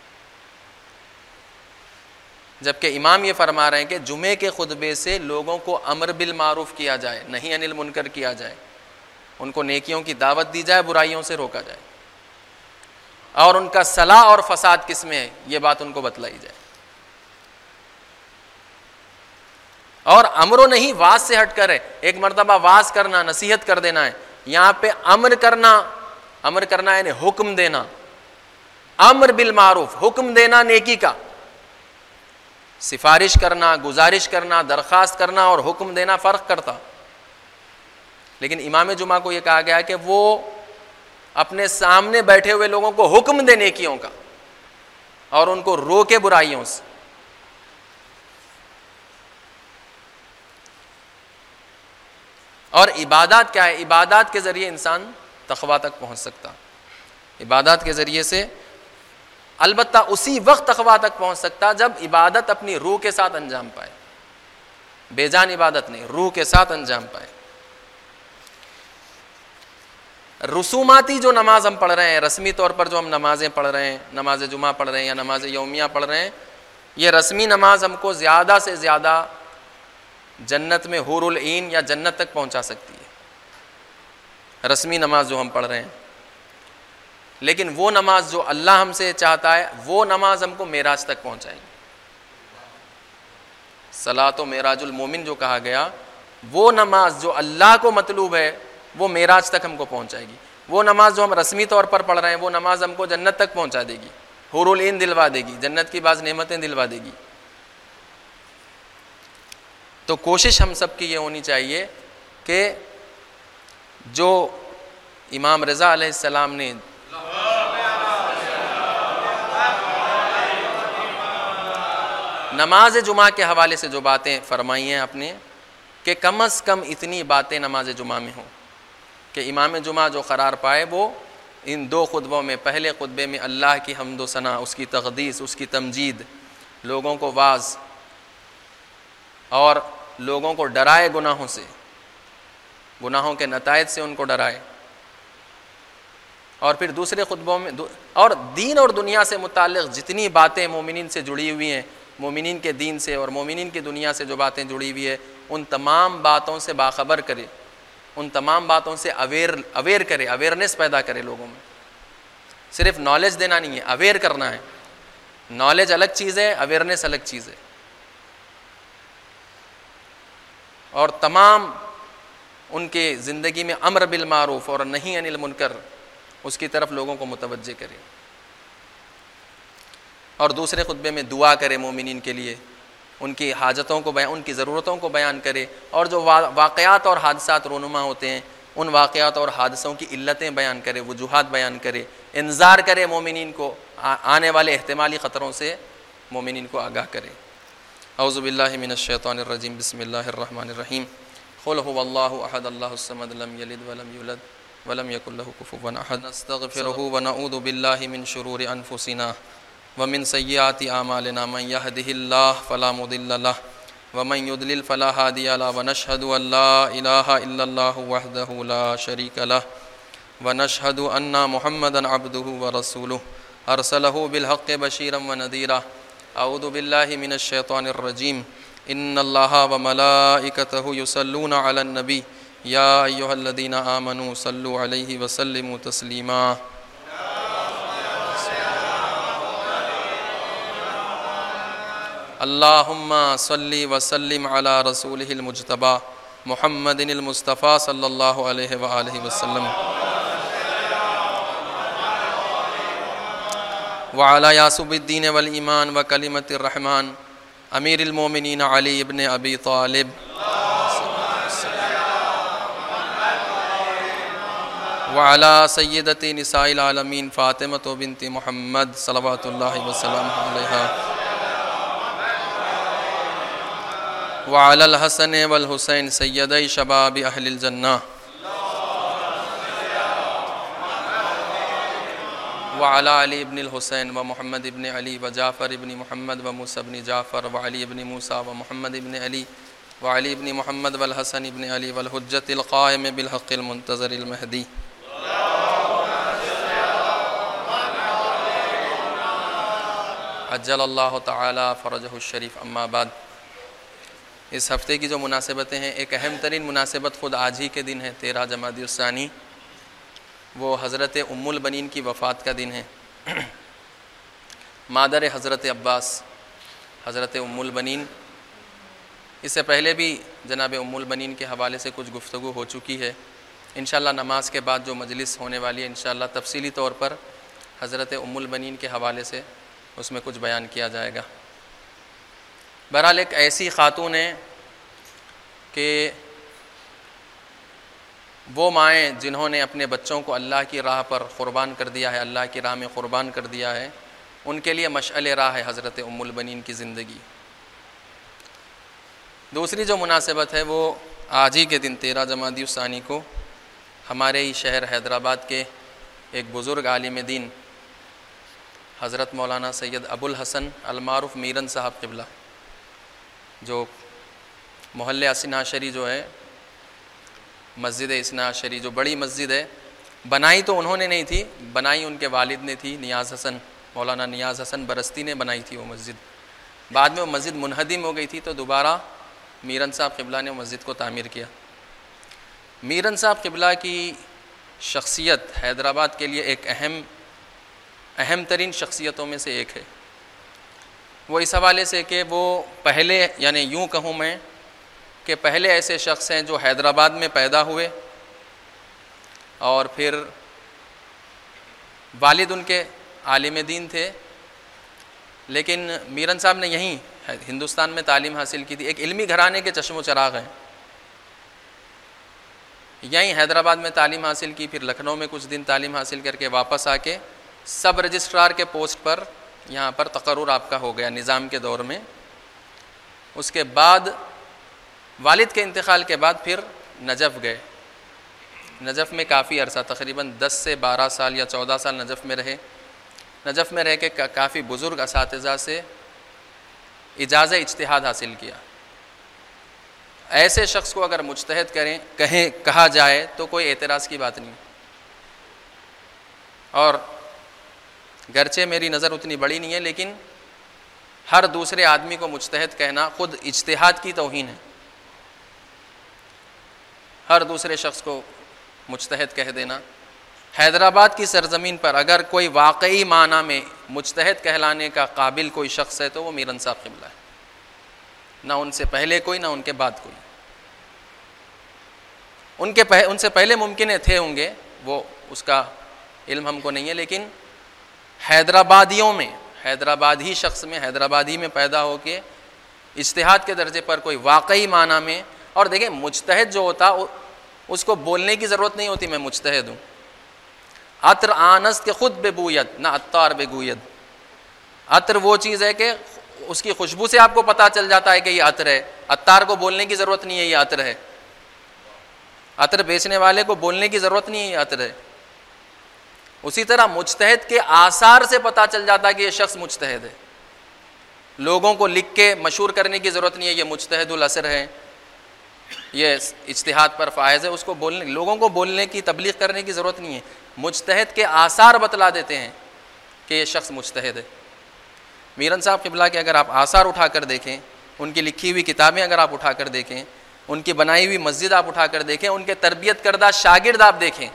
جبکہ امام یہ فرما رہے ہیں کہ جمعے کے خطبے سے لوگوں کو امر بالمعروف کیا جائے، نہی عن المنکر کیا جائے، ان کو نیکیوں کی دعوت دی جائے، برائیوں سے روکا جائے، اور ان کا صلاح اور فساد کس میں ہے یہ بات ان کو بتلائی جائے. اور امر و نہیں واز سے ہٹ کر ہے. ایک مرتبہ واز کرنا، نصیحت کر دینا ہے، یہاں پہ امر کرنا. امر کرنا یعنی حکم دینا. امر بالمعروف حکم دینا نیکی کا، سفارش کرنا، گزارش کرنا، درخواست کرنا اور حکم دینا فرق کرتا. لیکن امام جمعہ کو یہ کہا گیا کہ وہ اپنے سامنے بیٹھے ہوئے لوگوں کو حکم دے نیکیوں کا اور ان کو روکے برائیوں سے. اور عبادات کیا ہے؟ عبادات کے ذریعے انسان تقویٰ تک پہنچ سکتا. عبادات کے ذریعے سے البتہ اسی وقت تقویٰ تک پہنچ سکتا جب عبادت اپنی روح کے ساتھ انجام پائے، بے جان عبادت نہیں، روح کے ساتھ انجام پائے. رسوماتی جو نماز ہم پڑھ رہے ہیں، رسمی طور پر جو ہم نمازیں پڑھ رہے ہیں، نماز جمعہ پڑھ رہے ہیں یا نماز یومیہ پڑھ رہے ہیں، یہ رسمی نماز ہم کو زیادہ سے زیادہ جنت میں حور العین یا جنت تک پہنچا سکتی ہے، رسمی نماز جو ہم پڑھ رہے ہیں. لیکن وہ نماز جو اللہ ہم سے چاہتا ہے وہ نماز ہم کو معراج تک پہنچائے گی. صلاۃ و معراج المومن جو کہا گیا، وہ نماز جو اللہ کو مطلوب ہے وہ معراج تک ہم کو پہنچائے گی. وہ نماز جو ہم رسمی طور پر پڑھ رہے ہیں وہ نماز ہم کو جنت تک پہنچا دے گی، حور العین دلوا دے گی، جنت کی بعض نعمتیں دلوا دے گی. تو کوشش ہم سب کی یہ ہونی چاہیے کہ جو امام رضا علیہ السلام نے نماز جمعہ کے حوالے سے جو باتیں فرمائی ہیں اپنے، کہ کم از کم اتنی باتیں نماز جمعہ میں ہوں کہ امام جمعہ جو قرار پائے وہ ان دو خطبوں میں، پہلے خطبے میں اللہ کی حمد و ثنا، اس کی تقدیس، اس کی تمجید، لوگوں کو واعظ اور لوگوں کو ڈرائے گناہوں سے، گناہوں کے نتائج سے ان کو ڈرائے. اور پھر دوسرے خطبوں میں اور دین اور دنیا سے متعلق جتنی باتیں مومنین سے جڑی ہوئی ہیں، مومنین کے دین سے اور مومنین کی دنیا سے جو باتیں جڑی ہوئی ہے، ان تمام باتوں سے باخبر کرے، ان تمام باتوں سے اویئر اویئر کرے، اویئرنیس پیدا کرے لوگوں میں. صرف نالج دینا نہیں ہے، اویئر کرنا ہے. نالج الگ چیز ہے، اویئرنیس الگ چیز ہے. اور تمام ان کے زندگی میں امر بالمعروف اور نہی عن المنکر، اس کی طرف لوگوں کو متوجہ کرے. اور دوسرے خطبے میں دعا کرے مومنین کے لیے، ان کی حاجتوں کو بیان، ان کی ضرورتوں کو بیان کرے. اور جو واقعات اور حادثات رونما ہوتے ہیں ان واقعات اور حادثوں کی علتیں بیان کرے، وجوہات بیان کرے، انذار کرے مومنین کو، آنے والے احتمالی خطروں سے مومنین کو آگاہ کرے. اعوذ باللہ من الشیطان الرجیم بسم اللہ الرحمن الرحیم قل هو اللہ احد اللہ الصمد لم یلد ولم یولد ولم یکن له کفوا احد نستغفرہ ونعوذ باللہ من شرور انفسنا ومن سیئات اعمالنا من یهده اللہ فلا مضل له ومن یضلل فلا هادی له ونشهد ان لا الہ الا اللہ وحدہ لا شریک له ونشهد ان محمدا عبدہ ورسولہ ارسلہ بالحق بشیرا ونذیرا اعوذ باللہ من الشیطان الرجیم ان اللہ وملائکتہ یصلون علی النبی یا ایہا الذین آمنوا صلوا علیہ وسلموا تسلیما اللہم صلی وسلم علی رسولہ المجتبی محمد المصطفیٰ صلی اللہ علیہ وآلہ وسلم وعلی یاسب الدین والایمان وکلمۃ الرحمن امیر المومنین علی ابن ابی طالب وعلی سیدۃ نساء العالمین فاطمۃ بنت محمد صلوات اللہ وسلم علیہا وعلی الحسن والحسین سیدی شباب اہل الجنہ وعلی علی ابن الحسین و محمد ابن علی و جعفر ابن محمد و موسیٰ ابن جعفر و علی ابن موسیٰ و محمد ابن علی و علی ابن محمد والحسن ابن علی والحجت القائم بالحق المنتظر المہدی عجل اللہ تعالی فرجہ الشریف. اما بعد، اس ہفتے کی جو مناسبتیں ہیں، ایک اہم ترین مناسبت خود آج ہی کے دن ہے، تیرہ جمادی الثانی. وہ حضرت ام البنین کی وفات کا دن ہے. مادر حضرت عباس حضرت ام البنین. اس سے پہلے بھی جناب ام البنین کے حوالے سے کچھ گفتگو ہو چکی ہے. انشاءاللہ نماز کے بعد جو مجلس ہونے والی ہے، انشاءاللہ تفصیلی طور پر حضرت ام البنین کے حوالے سے اس میں کچھ بیان کیا جائے گا. بہرحال ایک ایسی خاتون ہے کہ وہ مائیں جنہوں نے اپنے بچوں کو اللہ کی راہ پر قربان کر دیا ہے، اللہ کی راہ میں قربان کر دیا ہے، ان کے لیے مشعل راہ ہے حضرت ام البنین کی زندگی. دوسری جو مناسبت ہے وہ آج ہی کے دن تیرہ جمادی الثانی کو ہمارے ہی شہر حیدرآباد کے ایک بزرگ عالم دین حضرت مولانا سید ابو الحسن المعروف میرن صاحب قبلہ، جو محلے اثنا عشری جو ہے، مسجد اثنا عشری جو بڑی مسجد ہے، بنائی تو انہوں نے نہیں تھی، بنائی ان کے والد نے تھی، نیاز حسن، مولانا نیاز حسن برستی نے بنائی تھی وہ مسجد. بعد میں وہ مسجد منہدم ہو گئی تھی تو دوبارہ میرن صاحب قبلہ نے مسجد کو تعمیر کیا. میرن صاحب قبلہ کی شخصیت حیدرآباد کے لیے ایک اہم اہم ترین شخصیتوں میں سے ایک ہے. وہ اس حوالے سے کہ وہ پہلے، یعنی یوں کہوں میں کہ پہلے ایسے شخص ہیں جو حیدرآباد میں پیدا ہوئے اور پھر والد ان کے عالم دین تھے، لیکن میرن صاحب نے یہیں ہندوستان میں تعلیم حاصل کی تھی. ایک علمی گھرانے کے چشم و چراغ ہیں. یہیں حیدرآباد میں تعلیم حاصل کی، پھر لکھنؤ میں کچھ دن تعلیم حاصل کر کے واپس آ کے سب رجسٹرار کے پوسٹ پر یہاں پر تقرر آپ کا ہو گیا نظام کے دور میں. اس کے بعد والد کے انتقال کے بعد پھر نجف گئے. نجف میں کافی عرصہ، تقریباً دس سے بارہ سال یا چودہ سال نجف میں رہے. نجف میں رہ کے کافی بزرگ اساتذہ سے اجازہ اجتہاد حاصل کیا. ایسے شخص کو اگر مجتہد کریں کہیں کہا جائے تو کوئی اعتراض کی بات نہیں. اور گرچہ میری نظر اتنی بڑی نہیں ہے، لیکن ہر دوسرے آدمی کو مجتہد کہنا خود اجتہاد کی توہین ہے. ہر دوسرے شخص کو مجتہد کہہ دینا. حیدرآباد کی سرزمین پر اگر کوئی واقعی معنی میں مجتہد کہلانے کا قابل کوئی شخص ہے تو وہ میرن صاحب قبلہ ہے. نہ ان سے پہلے کوئی، نہ ان کے بعد کوئی. ان کے پہ ان سے پہلے ممکن ہے تھے ہوں گے، وہ اس کا علم ہم کو نہیں ہے، لیکن حیدرآبادیوں میں، حیدرآبادی شخص میں، حیدرآبادی میں پیدا ہو کے اجتہاد کے درجے پر کوئی واقعی معنی میں. اور دیکھیں مجتہد جو ہوتا اس کو بولنے کی ضرورت نہیں ہوتی میں مجتہد ہوں. عطر آنست کے خود بے بوید نہ عطار بے گوید. عطر وہ چیز ہے کہ اس کی خوشبو سے آپ کو پتہ چل جاتا ہے کہ یہ عطر ہے. عطار کو بولنے کی ضرورت نہیں ہے یہ عطر ہے, عطر بیچنے والے کو بولنے کی ضرورت نہیں ہے یہ عطر ہے. اسی طرح مجتہد کے آثار سے پتہ چل جاتا ہے کہ یہ شخص مجتہد ہے. لوگوں کو لکھ کے مشہور کرنے کی ضرورت نہیں ہے یہ مجتہد الاثر ہے, یہ اجتہاد پر فائز ہے. اس کو بولنے, لوگوں کو بولنے کی تبلیغ کرنے کی ضرورت نہیں ہے. مجتہد کے آثار بتلا دیتے ہیں کہ یہ شخص مجتہد ہے. میرن صاحب قبلہ کے اگر آپ آثار اٹھا کر دیکھیں, ان کی لکھی ہوئی کتابیں اگر آپ اٹھا کر دیکھیں, ان کی بنائی ہوئی مسجد آپ اٹھا کر دیکھیں, ان کے تربیت کردہ شاگرد آپ دیکھیں,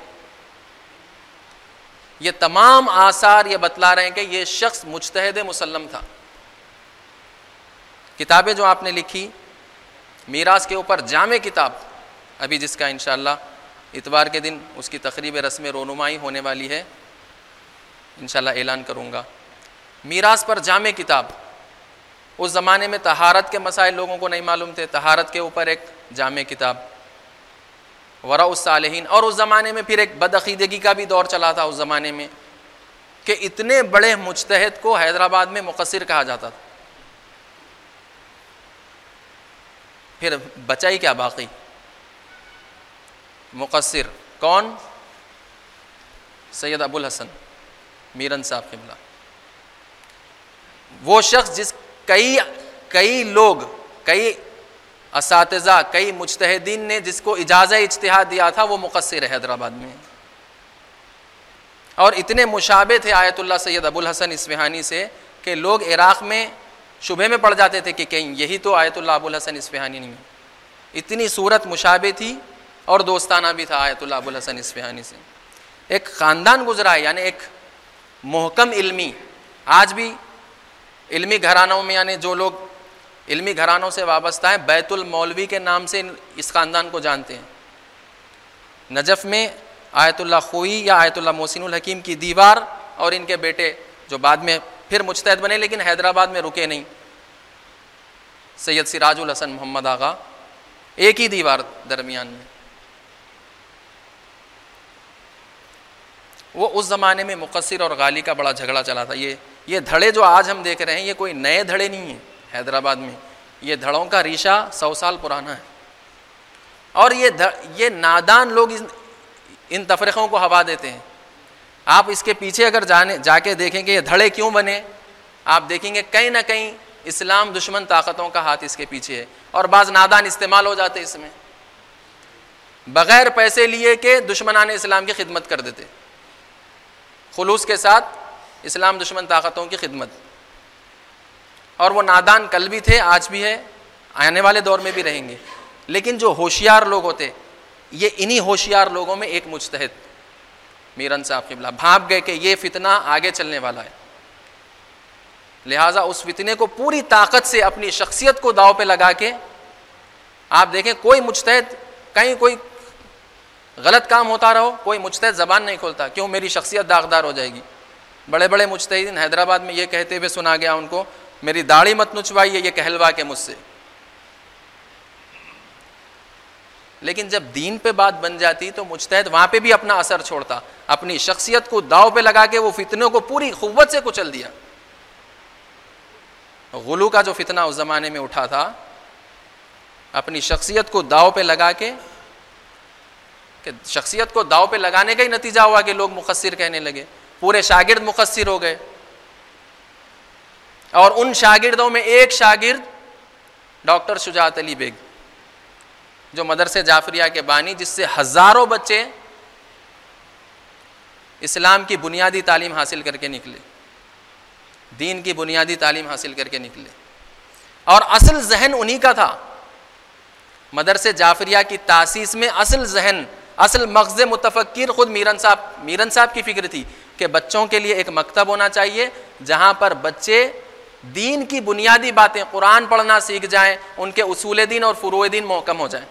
یہ تمام آثار یہ بتلا رہے ہیں کہ یہ شخص مجتہد مسلم تھا. کتابیں جو آپ نے لکھی میراث کے اوپر جامع کتاب, ابھی جس کا انشاءاللہ اتوار کے دن اس کی تقریب رسم رونمائی ہونے والی ہے, انشاءاللہ اعلان کروں گا. میراث پر جامع کتاب, اس زمانے میں طہارت کے مسائل لوگوں کو نہیں معلوم تھے, طہارت کے اوپر ایک جامع کتاب. ورع الصالحین, اور اس زمانے میں پھر ایک بدعقیدگی کا بھی دور چلا تھا اس زمانے میں کہ اتنے بڑے مجتہد کو حیدرآباد میں مقصر کہا جاتا تھا. پھر بچا ہی کیا باقی, مقصر کون؟ سید ابو الحسن میرن صاحب قبلہ, وہ شخص جس کئی کئی لوگ, کئی اساتذہ, کئی مجتہدین نے جس کو اجازہ اجتہاد دیا تھا, وہ مقصر ہے حیدرآباد میں. اور اتنے مشابہ تھے آیت اللہ سید ابو الحسن اصفہانی سے کہ لوگ عراق میں شبہ میں پڑ جاتے تھے کہ کہیں یہی تو آیت اللہ ابو الحسن اصفہانی نہیں ہے. اتنی صورت مشابہ تھی اور دوستانہ بھی تھا آیت اللہ ابو الحسن اصفہانی سے. ایک خاندان گزرا ہے, یعنی ایک محکم علمی. آج بھی علمی گھرانوں میں, یعنی جو لوگ علمی گھرانوں سے وابستہ ہیں, بیت المولوی کے نام سے اس خاندان کو جانتے ہیں. نجف میں آیت اللہ خوئی یا آیت اللہ محسن الحکیم کی دیوار, اور ان کے بیٹے جو بعد میں پھر مجتہد بنے لیکن حیدرآباد میں رکے نہیں, سید سراج الحسن محمد آغا, ایک ہی دیوار درمیان میں. وہ اس زمانے میں مقصر اور غالی کا بڑا جھگڑا چلا تھا. یہ یہ دھڑے جو آج ہم دیکھ رہے ہیں یہ کوئی نئے دھڑے نہیں ہیں حیدرآباد میں, یہ دھڑوں کا ریشہ سو سال پرانا ہے. اور یہ یہ نادان لوگ ان تفریقوں کو ہوا دیتے ہیں. آپ اس کے پیچھے اگر جانے جا کے دیکھیں کہ یہ دھڑے کیوں بنے, آپ دیکھیں گے کہیں نہ کہیں اسلام دشمن طاقتوں کا ہاتھ اس کے پیچھے ہے, اور بعض نادان استعمال ہو جاتے اس میں, بغیر پیسے لیے کہ دشمنان اسلام کی خدمت کر دیتے, خلوص کے ساتھ اسلام دشمن طاقتوں کی خدمت. اور وہ نادان کل بھی تھے, آج بھی ہے, آنے والے دور میں بھی رہیں گے. لیکن جو ہوشیار لوگ ہوتے, یہ انہی ہوشیار لوگوں میں ایک مجتہد میرن صاحب قبلہ بھانپ گئے کہ یہ فتنہ آگے چلنے والا ہے, لہٰذا اس فتنے کو پوری طاقت سے اپنی شخصیت کو داؤ پہ لگا کے, آپ دیکھیں کوئی مجتہد کہیں کوئی غلط کام ہوتا رہو, کوئی مجتہد زبان نہیں کھولتا, کیوں؟ میری شخصیت داغدار ہو جائے گی. بڑے بڑے مجتہدین حیدرآباد میں یہ کہتے ہوئے سنا گیا ان کو, میری داڑھی مت نچوائیے, یہ کہلوا کے مجھ سے. لیکن جب دین پہ بات بن جاتی تو مجتہد وہاں پہ بھی اپنا اثر چھوڑتا, اپنی شخصیت کو داؤ پہ لگا کے وہ فتنوں کو پوری قوت سے کچل دیا. غلو کا جو فتنہ اس زمانے میں اٹھا تھا, اپنی شخصیت کو داؤ پہ لگا کے, کہ شخصیت کو داؤ پہ لگانے کا ہی نتیجہ ہوا کہ لوگ مقصر کہنے لگے, پورے شاگرد مقصر ہو گئے. اور ان شاگردوں میں ایک شاگرد ڈاکٹر شجاعت علی بیگ, جو مدرسے جعفریہ کے بانی, جس سے ہزاروں بچے اسلام کی بنیادی تعلیم حاصل کر کے نکلے, دین کی بنیادی تعلیم حاصل کر کے نکلے. اور اصل ذہن انہی کا تھا. مدرسے جعفریہ کی تاسیس میں اصل ذہن, اصل مغز متفکر خود میرن صاحب میرن صاحب کی فکر تھی کہ بچوں کے لیے ایک مکتب ہونا چاہیے جہاں پر بچے دین کی بنیادی باتیں, قرآن پڑھنا سیکھ جائیں, ان کے اصول دین اور فروع دین محکم ہو جائیں.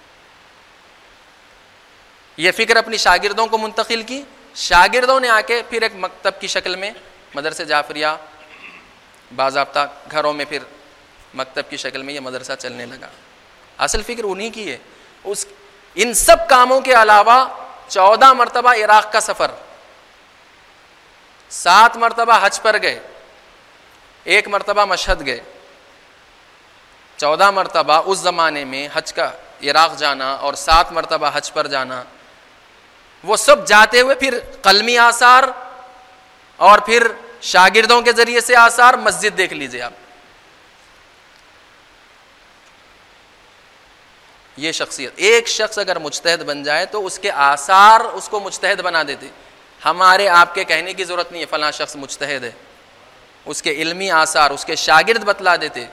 یہ فکر اپنی شاگردوں کو منتقل کی. شاگردوں نے آ کے پھر ایک مکتب کی شکل میں مدرسے جعفریہ, باضابطہ گھروں میں پھر مکتب کی شکل میں یہ مدرسہ چلنے لگا. اصل فکر انہی کی ہے. اس ان سب کاموں کے علاوہ چودہ مرتبہ عراق کا سفر, سات مرتبہ حج پر گئے, ایک مرتبہ مشہد گئے، چودہ مرتبہ اس زمانے میں حج کا عراق جانا اور سات مرتبہ حج پر جانا، وہ سب جاتے ہوئے پھر قلمی آثار اور پھر شاگردوں کے ذریعے سے آثار، مسجد دیکھ لیجئے آپ. یہ شخصیت، ایک شخص اگر مجتہد بن جائے تو اس کے آثار اس کو مجتہد بنا دیتے. ہمارے آپ کے کہنے کی ضرورت نہیں ہے فلاں شخص مجتہد ہے، اس کے علمی آثار اس کے شاگرد بتلا دیتے،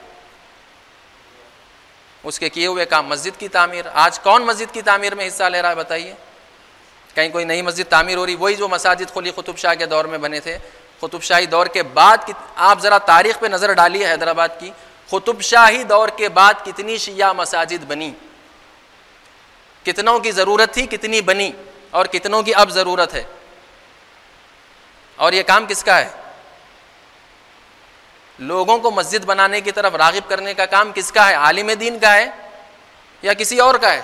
اس کے کیے ہوئے کام. مسجد کی تعمیر، آج کون مسجد کی تعمیر میں حصہ لے رہا ہے بتائیے؟ کہیں کوئی نئی مسجد تعمیر ہو رہی، وہی جو مساجد قلی قطب شاہ کے دور میں بنے تھے. قطب شاہی دور کے بعد آپ ذرا تاریخ پہ نظر ڈالیے حیدرآباد کی، قطب شاہی دور کے بعد کتنی شیعہ مساجد بنی، کتنوں کی ضرورت تھی کتنی بنی، اور کتنوں کی اب ضرورت ہے. اور یہ کام کس کا ہے؟ لوگوں کو مسجد بنانے کی طرف راغب کرنے کا کام کس کا ہے؟ عالم دین کا ہے یا کسی اور کا ہے؟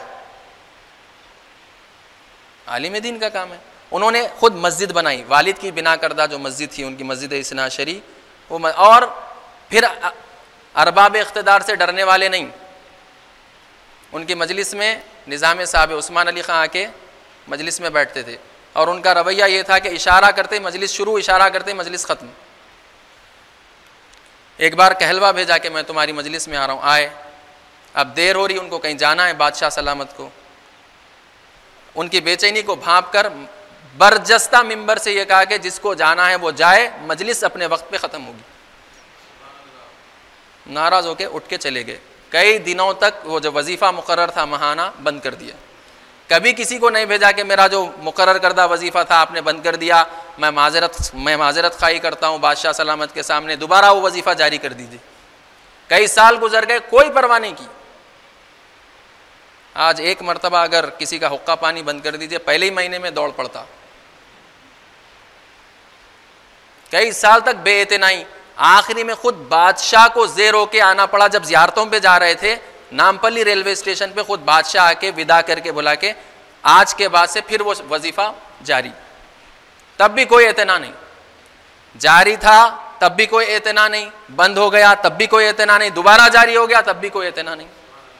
عالم دین کا کام ہے. انہوں نے خود مسجد بنائی، والد کی بنا کردہ جو مسجد تھی ان کی مسجد اثنا عشری، وہ اور پھر ارباب اقتدار سے ڈرنے والے نہیں. ان کی مجلس میں نظام صاحب عثمان علی خان آ کے مجلس میں بیٹھتے تھے، اور ان کا رویہ یہ تھا کہ اشارہ کرتے مجلس شروع، اشارہ کرتے مجلس ختم. ایک بار کہلوا بھیجا کہ میں تمہاری مجلس میں آ رہا ہوں، آئے. اب دیر ہو رہی، ان کو کہیں جانا ہے بادشاہ سلامت کو. ان کی بے چینی کو بھانپ کر برجستہ ممبر سے یہ کہا کہ جس کو جانا ہے وہ جائے، مجلس اپنے وقت پہ ختم ہوگی. ناراض ہو کے اٹھ کے چلے گئے. کئی دنوں تک وہ جو وظیفہ مقرر تھا ماہانہ بند کر دیا. کبھی کسی کو نہیں بھیجا کہ میرا جو مقرر کردہ وظیفہ تھا آپ نے بند کر دیا، میں معذرت میں معذرت خواہی کرتا ہوں بادشاہ سلامت کے سامنے، دوبارہ وہ وظیفہ جاری کر دیجیے. کئی سال گزر گئے، کوئی پرواہ نہیں کی. آج ایک مرتبہ اگر کسی کا حقہ پانی بند کر دیجیے، پہلے ہی مہینے میں دوڑ پڑتا. کئی سال تک بے اعتنائی، آخری میں خود بادشاہ کو زیر ہو کے آنا پڑا. جب زیارتوں پہ جا رہے تھے نامپلی ریلوے اسٹیشن پہ، خود بادشاہ آ کے ودا کر کے بلا کے آج کے بعد سے پھر وہ وظیفہ جاری. تب بھی کوئی اعتنا نہیں. جاری تھا تب بھی کوئی اعتنا نہیں، بند ہو گیا تب بھی کوئی اعتنا نہیں، دوبارہ جاری ہو گیا تب بھی کوئی اعتنا نہیں.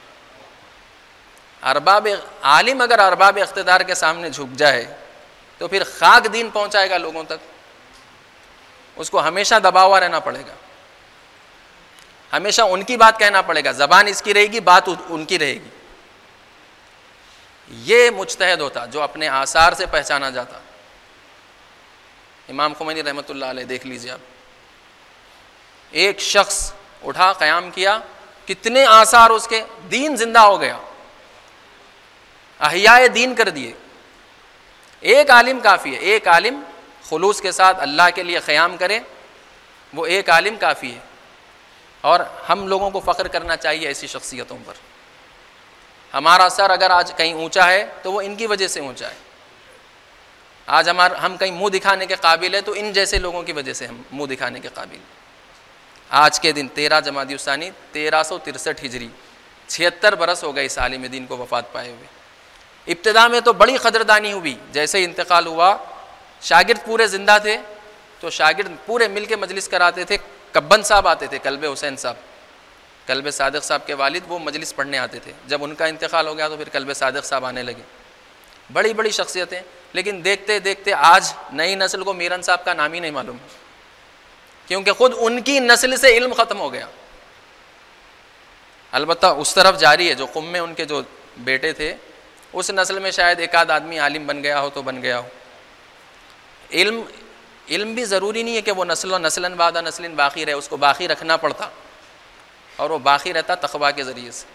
ارباب عالم اگر ارباب اقتدار کے سامنے جھک جائے تو پھر خاک دین پہنچائے گا لوگوں تک. اس کو ہمیشہ دبا ہوا رہنا پڑے گا، ہمیشہ ان کی بات کہنا پڑے گا. زبان اس کی رہے گی، بات ان کی رہے گی. یہ مجتہد ہوتا جو اپنے آثار سے پہچانا جاتا. امام خمینی رحمۃ اللہ علیہ دیکھ لیجیے آپ، ایک شخص اٹھا قیام کیا، کتنے آثار اس کے، دین زندہ ہو گیا، احیاء دین کر دیے. ایک عالم کافی ہے، ایک عالم خلوص کے ساتھ اللہ کے لیے قیام کرے، وہ ایک عالم کافی ہے. اور ہم لوگوں کو فخر کرنا چاہیے ایسی شخصیتوں پر. ہمارا سر اگر آج کہیں اونچا ہے تو وہ ان کی وجہ سے اونچا ہے. آج ہمارا ہم کہیں منہ دکھانے کے قابل ہے تو ان جیسے لوگوں کی وجہ سے ہم منہ دکھانے کے قابل. آج کے دن تیرہ جمادی الثانی تیرہ سو ترسٹھ ہجری، چھہتر برس ہو گئے اس عالم دین کو وفات پائے ہوئے. ابتدا میں تو بڑی قدردانی ہوئی، جیسے انتقال ہوا شاگرد پورے زندہ تھے تو شاگرد پورے مل کے مجلس کراتے تھے. کبن صاحب آتے تھے، کلب حسین صاحب، کلب صادق صاحب کے والد، وہ مجلس پڑھنے آتے تھے. جب ان کا انتقال ہو گیا تو پھر کلب صادق صاحب آنے لگے. بڑی بڑی شخصیتیں، لیکن دیکھتے دیکھتے آج نئی نسل کو میرن صاحب کا نام ہی نہیں معلوم، کیونکہ خود ان کی نسل سے علم ختم ہو گیا. البتہ اس طرف جاری ہے، جو قم میں ان کے جو بیٹے تھے اس نسل میں شاید ایک آدھ آدمی عالم بن گیا ہو تو بن گیا ہو. علم علم بھی ضروری نہیں ہے کہ وہ نسل و نسلاً بعد نسل باقی رہے، اس کو باقی رکھنا پڑتا، اور وہ باقی رہتا تقویٰ کے ذریعے سے،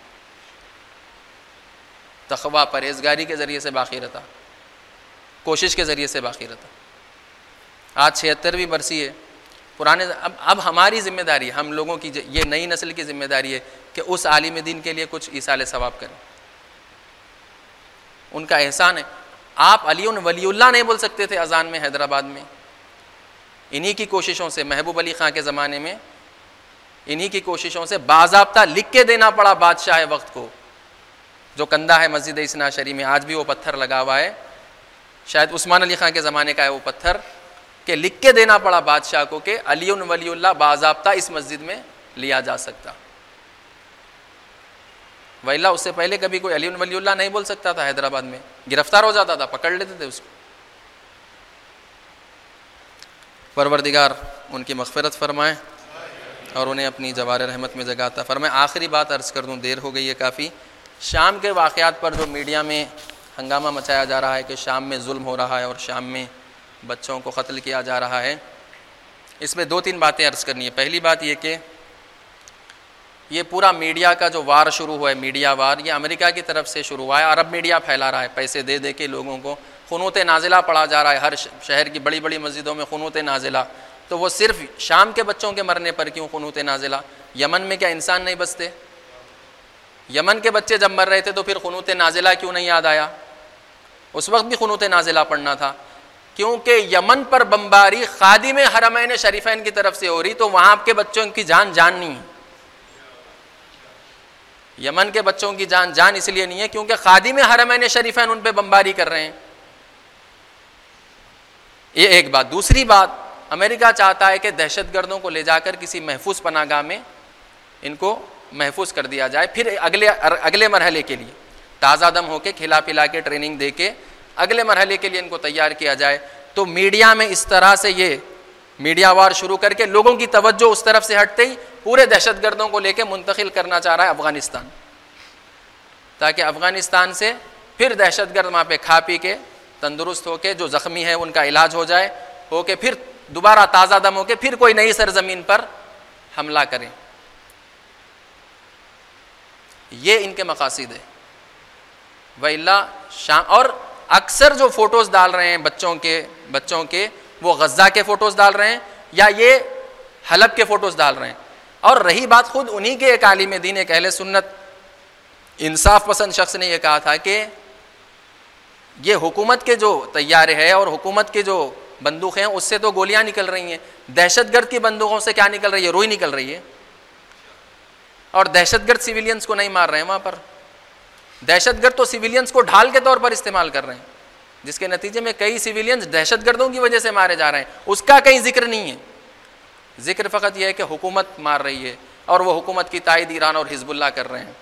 تقویٰ پرہیزگاری کے ذریعے سے باقی رہتا، کوشش کے ذریعے سے باقی رہتا. آج چھہترویں برسی ہے پرانے. اب اب ہماری ذمہ داری، ہم لوگوں کی، یہ نئی نسل کی ذمہ داری ہے کہ اس عالم دین کے لیے کچھ ایصال ثواب کریں. ان کا احسان ہے. آپ علی ولی اللہ نہیں بول سکتے تھے اذان میں حیدرآباد میں، انہی کی کوششوں سے، محبوب علی خان کے زمانے میں انہی کی کوششوں سے باضابطہ لکھ کے دینا پڑا بادشاہ وقت کو. جو کندہ ہے مسجد اثنا عشری میں، آج بھی وہ پتھر لگا ہوا ہے، شاید عثمان علی خان کے زمانے کا ہے وہ پتھر. کہ لکھ کے دینا پڑا بادشاہ کو کہ علی ولی اللہ باضابطہ اس مسجد میں لیا جا سکتا، وَإِلَّا اس سے پہلے کبھی کوئی علی ولی اللہ نہیں بول سکتا تھا، حیدرآباد میں گرفتار ہو جاتا تھا، پکڑ لیتے تھے اس کو۔ پروردگار ان کی مغفرت فرمائے اور انہیں اپنی جوار رحمت میں جگاتا فرمائے۔ آخری بات عرض کر دوں، دیر ہو گئی ہے کافی۔ شام کے واقعات پر جو میڈیا میں ہنگامہ مچایا جا رہا ہے کہ شام میں ظلم ہو رہا ہے اور شام میں بچوں کو قتل کیا جا رہا ہے، اس میں دو تین باتیں عرض کرنی ہے۔ پہلی بات یہ کہ یہ پورا میڈیا کا جو وار شروع ہوا ہے، میڈیا وار، یہ امریکہ کی طرف سے شروع ہوا ہے، عرب میڈیا پھیلا رہا ہے، پیسے دے دے کے لوگوں کو قنوت نازلہ پڑھا جا رہا ہے، ہر شہر کی بڑی بڑی مسجدوں میں قنوت نازلہ۔ تو وہ صرف شام کے بچوں کے مرنے پر کیوں قنوت نازلہ؟ یمن میں کیا انسان نہیں بستے؟ یمن کے بچے جب مر رہے تھے تو پھر قنوت نازلہ کیوں نہیں یاد آیا؟ اس وقت بھی قنوت نازلہ پڑھنا تھا، کیونکہ یمن پر بمباری خادم حرمین شریفین کی طرف سے ہو رہی، تو وہاں کے بچوں کی جان جان نہیں ہے۔ یمن کے بچوں کی جان جان اس لیے نہیں ہے کیونکہ خادم حرمین شریفین ان پہ بمباری کر رہے ہیں۔ یہ ایک بات۔ دوسری بات، امریکہ چاہتا ہے کہ دہشت گردوں کو لے جا کر کسی محفوظ پناہ گاہ میں ان کو محفوظ کر دیا جائے، پھر اگلے اگلے مرحلے کے لیے تازہ دم ہو کے کھلا پلا کے ٹریننگ دے کے اگلے مرحلے کے لیے ان کو تیار کیا جائے۔ تو میڈیا میں اس طرح سے یہ میڈیا وار شروع کر کے لوگوں کی توجہ اس طرف سے ہٹتے ہی پورے دہشت گردوں کو لے کے منتقل کرنا چاہ رہا ہے افغانستان، تاکہ افغانستان سے پھر دہشت گرد وہاں پہ کھا پی کے تندرست ہو کے جو زخمی ہے ان کا علاج ہو جائے، ہو کے پھر دوبارہ تازہ دم ہو کے پھر کوئی نئی سرزمین پر حملہ کریں۔ یہ ان کے مقاصد ہے۔ وَإِلَّا شام اور اکثر جو فوٹوز ڈال رہے ہیں بچوں کے بچوں کے وہ غزہ کے فوٹوز ڈال رہے ہیں یا یہ حلب کے فوٹوز ڈال رہے ہیں۔ اور رہی بات، خود انہی کے ایک عالم دین، ایک اہل سنت انصاف پسند شخص نے یہ کہا تھا کہ یہ حکومت کے جو طیارے ہیں اور حکومت کے جو بندوقیں ہیں اس سے تو گولیاں نکل رہی ہیں، دہشت گرد کی بندوقوں سے کیا نکل رہی ہے؟ روئی نکل رہی ہے۔ اور دہشت گرد سویلینز کو نہیں مار رہے ہیں، وہاں پر دہشت گرد تو سویلینز کو ڈھال کے طور پر استعمال کر رہے ہیں، جس کے نتیجے میں کئی سویلینز دہشت گردوں کی وجہ سے مارے جا رہے ہیں، اس کا کہیں ذکر نہیں ہے۔ ذکر فقط یہ ہے کہ حکومت مار رہی ہے اور وہ حکومت کی تائید ایران اور حزب اللہ کر رہے ہیں،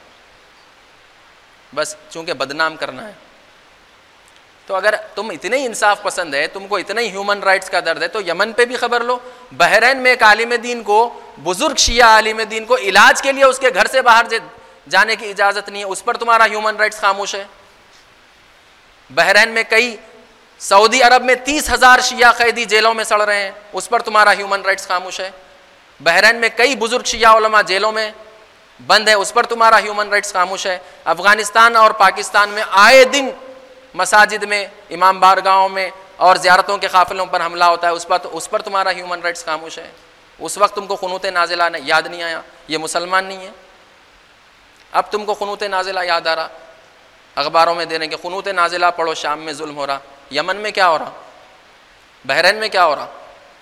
بس چونکہ بدنام کرنا ہے۔ تو اگر تم اتنے ہی انصاف پسند ہے، تم کو اتنے ہی ہیومن رائٹس کا درد ہے، تو یمن پہ بھی خبر لو۔ بحرین میں ایک عالم دین کو، بزرگ شیعہ عالم دین کو علاج کے لیے اس کے گھر سے باہر جانے کی اجازت نہیں ہے، اس پر تمہارا ہیومن رائٹس خاموش ہے۔ بحرین میں کئی، سعودی عرب میں تیس ہزار شیعہ قیدی جیلوں میں سڑ رہے ہیں، اس پر تمہارا ہیومن رائٹس خاموش ہے۔ بحرین میں کئی بزرگ شیعہ علماء جیلوں میں بند ہے، اس پر تمہارا ہیومن رائٹس خاموش ہے۔ افغانستان اور پاکستان میں آئے دن مساجد میں، امام بارگاہوں میں اور زیارتوں کے قافلوں پر حملہ ہوتا ہے، اس پر اس پر تمہارا ہیومن رائٹس خاموش ہے۔ اس وقت تم کو قنوت نازلہ یاد نہیں آیا، یہ مسلمان نہیں ہے۔ اب تم کو قنوت نازلہ یاد آ رہا، اخباروں میں دے رہے ہیں کہ قنوت نازلہ پڑھو، شام میں ظلم ہو رہا۔ یمن میں کیا ہو رہا؟ بحرین میں کیا ہو رہا؟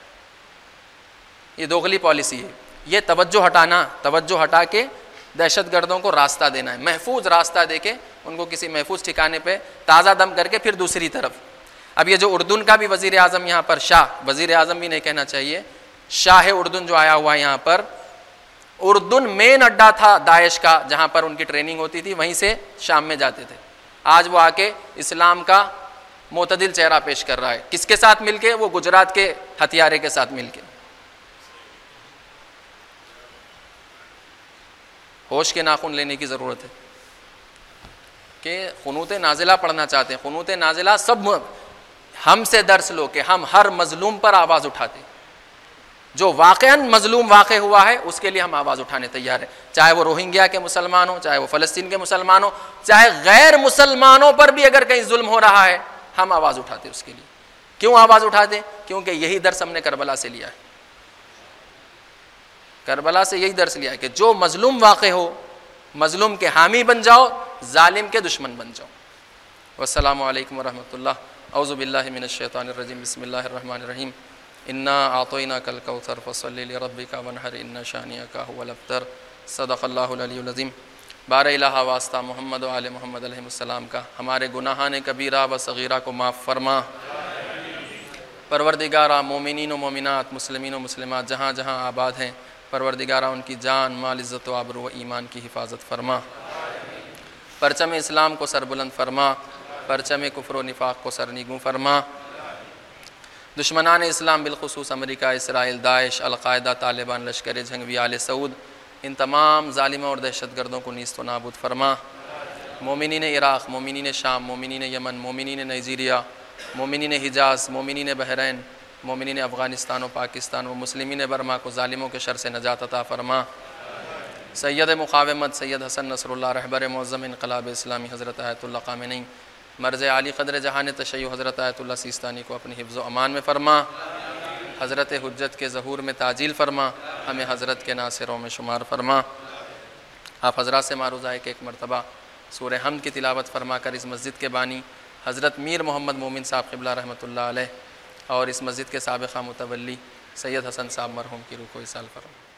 یہ دوغلی پالیسی ہے۔ یہ توجہ ہٹانا، توجہ ہٹا کے دہشت گردوں کو راستہ دینا ہے، محفوظ راستہ دے کے ان کو کسی محفوظ ٹھکانے پہ تازہ دم کر کے پھر دوسری طرف۔ اب یہ جو اردن کا بھی وزیر اعظم یہاں پر، شاہ، وزیر اعظم بھی نہیں کہنا چاہیے، شاہ اردن جو آیا ہوا ہے یہاں پر، اردن مین اڈا تھا داعش کا، جہاں پر ان کی ٹریننگ ہوتی تھی، وہیں سے شام میں جاتے تھے۔ آج وہ آ کے اسلام کا معتدل چہرہ پیش کر رہا ہے، کس کے ساتھ مل کے؟ وہ گجرات کے ہتھیارے کے ساتھ مل کے۔ ہوش کے ناخن لینے کی ضرورت ہے کہ قنوت نازلہ پڑھنا چاہتے ہیں، قنوت نازلہ سب ہم سے درس لو کہ ہم ہر مظلوم پر آواز اٹھاتے ہیں، جو واقعاً مظلوم واقع ہوا ہے اس کے لیے ہم آواز اٹھانے تیار ہیں، چاہے وہ روہنگیا کے مسلمان ہوں، چاہے وہ فلسطین کے مسلمان ہوں، چاہے غیر مسلمانوں پر بھی اگر کہیں ظلم ہو رہا ہے ہم آواز اٹھاتے اس کے لیے۔ کیوں آواز اٹھاتے؟ کیونکہ یہی درس ہم نے کربلا سے لیا ہے، کربلا سے یہی درس لیا ہے کہ جو مظلوم واقع ہو، مظلوم کے حامی بن جاؤ، ظالم کے دشمن بن جاؤ۔ والسلام علیکم ورحمۃ اللہ۔ اعوذ باللہ من الشیطان الرجیم، بسم اللہ الرحمن الرحیم۔ انا اعطیناک الکوثر فصل لربک وانحر ان شانئک هو الابتر۔ صدق اللہ العلی العظیم۔ بار الہ واسطہ محمد و آل محمد علیہ السلام کا، ہمارے گناہان کبیرہ و صغیرہ کو معاف فرما، پروردگارہ مومنین و مومنات، مسلمین و مسلمات جہاں جہاں آباد ہیں، پروردگارہ ان کی جان، مال، عزت و آبرو و ایمان کی حفاظت فرما، پرچم اسلام کو سربلند فرما، پرچم کفر و نفاق کو سرنگوں فرما، دشمنان اسلام بالخصوص امریکہ، اسرائیل، داعش، القاعدہ، طالبان، لشکر جھنگوی، آل سعود، ان تمام ظالموں اور دہشت گردوں کو نیست و نابود فرما، مومنین عراق، مومنین شام، مومنین یمن، مومنین نائجیریا، مومنین حجاز، مومنین بحرین، مومنین افغانستان و پاکستان و مسلمین برما کو ظالموں کے شر سے نجات عطا فرما، سید مقاومت سید حسن نصر اللہ رہبر معظم انقلاب اسلامی حضرت آیت اللہ خامنئی، مرز عالی قدر جہان تشیع حضرت آیت اللہ سیستانی کو اپنی حفظ و امان میں فرما، حضرت حجت کے ظہور میں تعجیل فرما، ہمیں حضرت کے ناصروں میں شمار فرما۔ آپ حضرات سے معروضہ ہے کہ ایک مرتبہ سورہ حمد کی تلاوت فرما کر اس مسجد کے بانی حضرت میر محمد مومن صاحب قبلہ رحمۃ اللہ علیہ اور اس مسجد کے سابقہ متولی سید حسن صاحب مرحوم کی روح کو ایصال فرما۔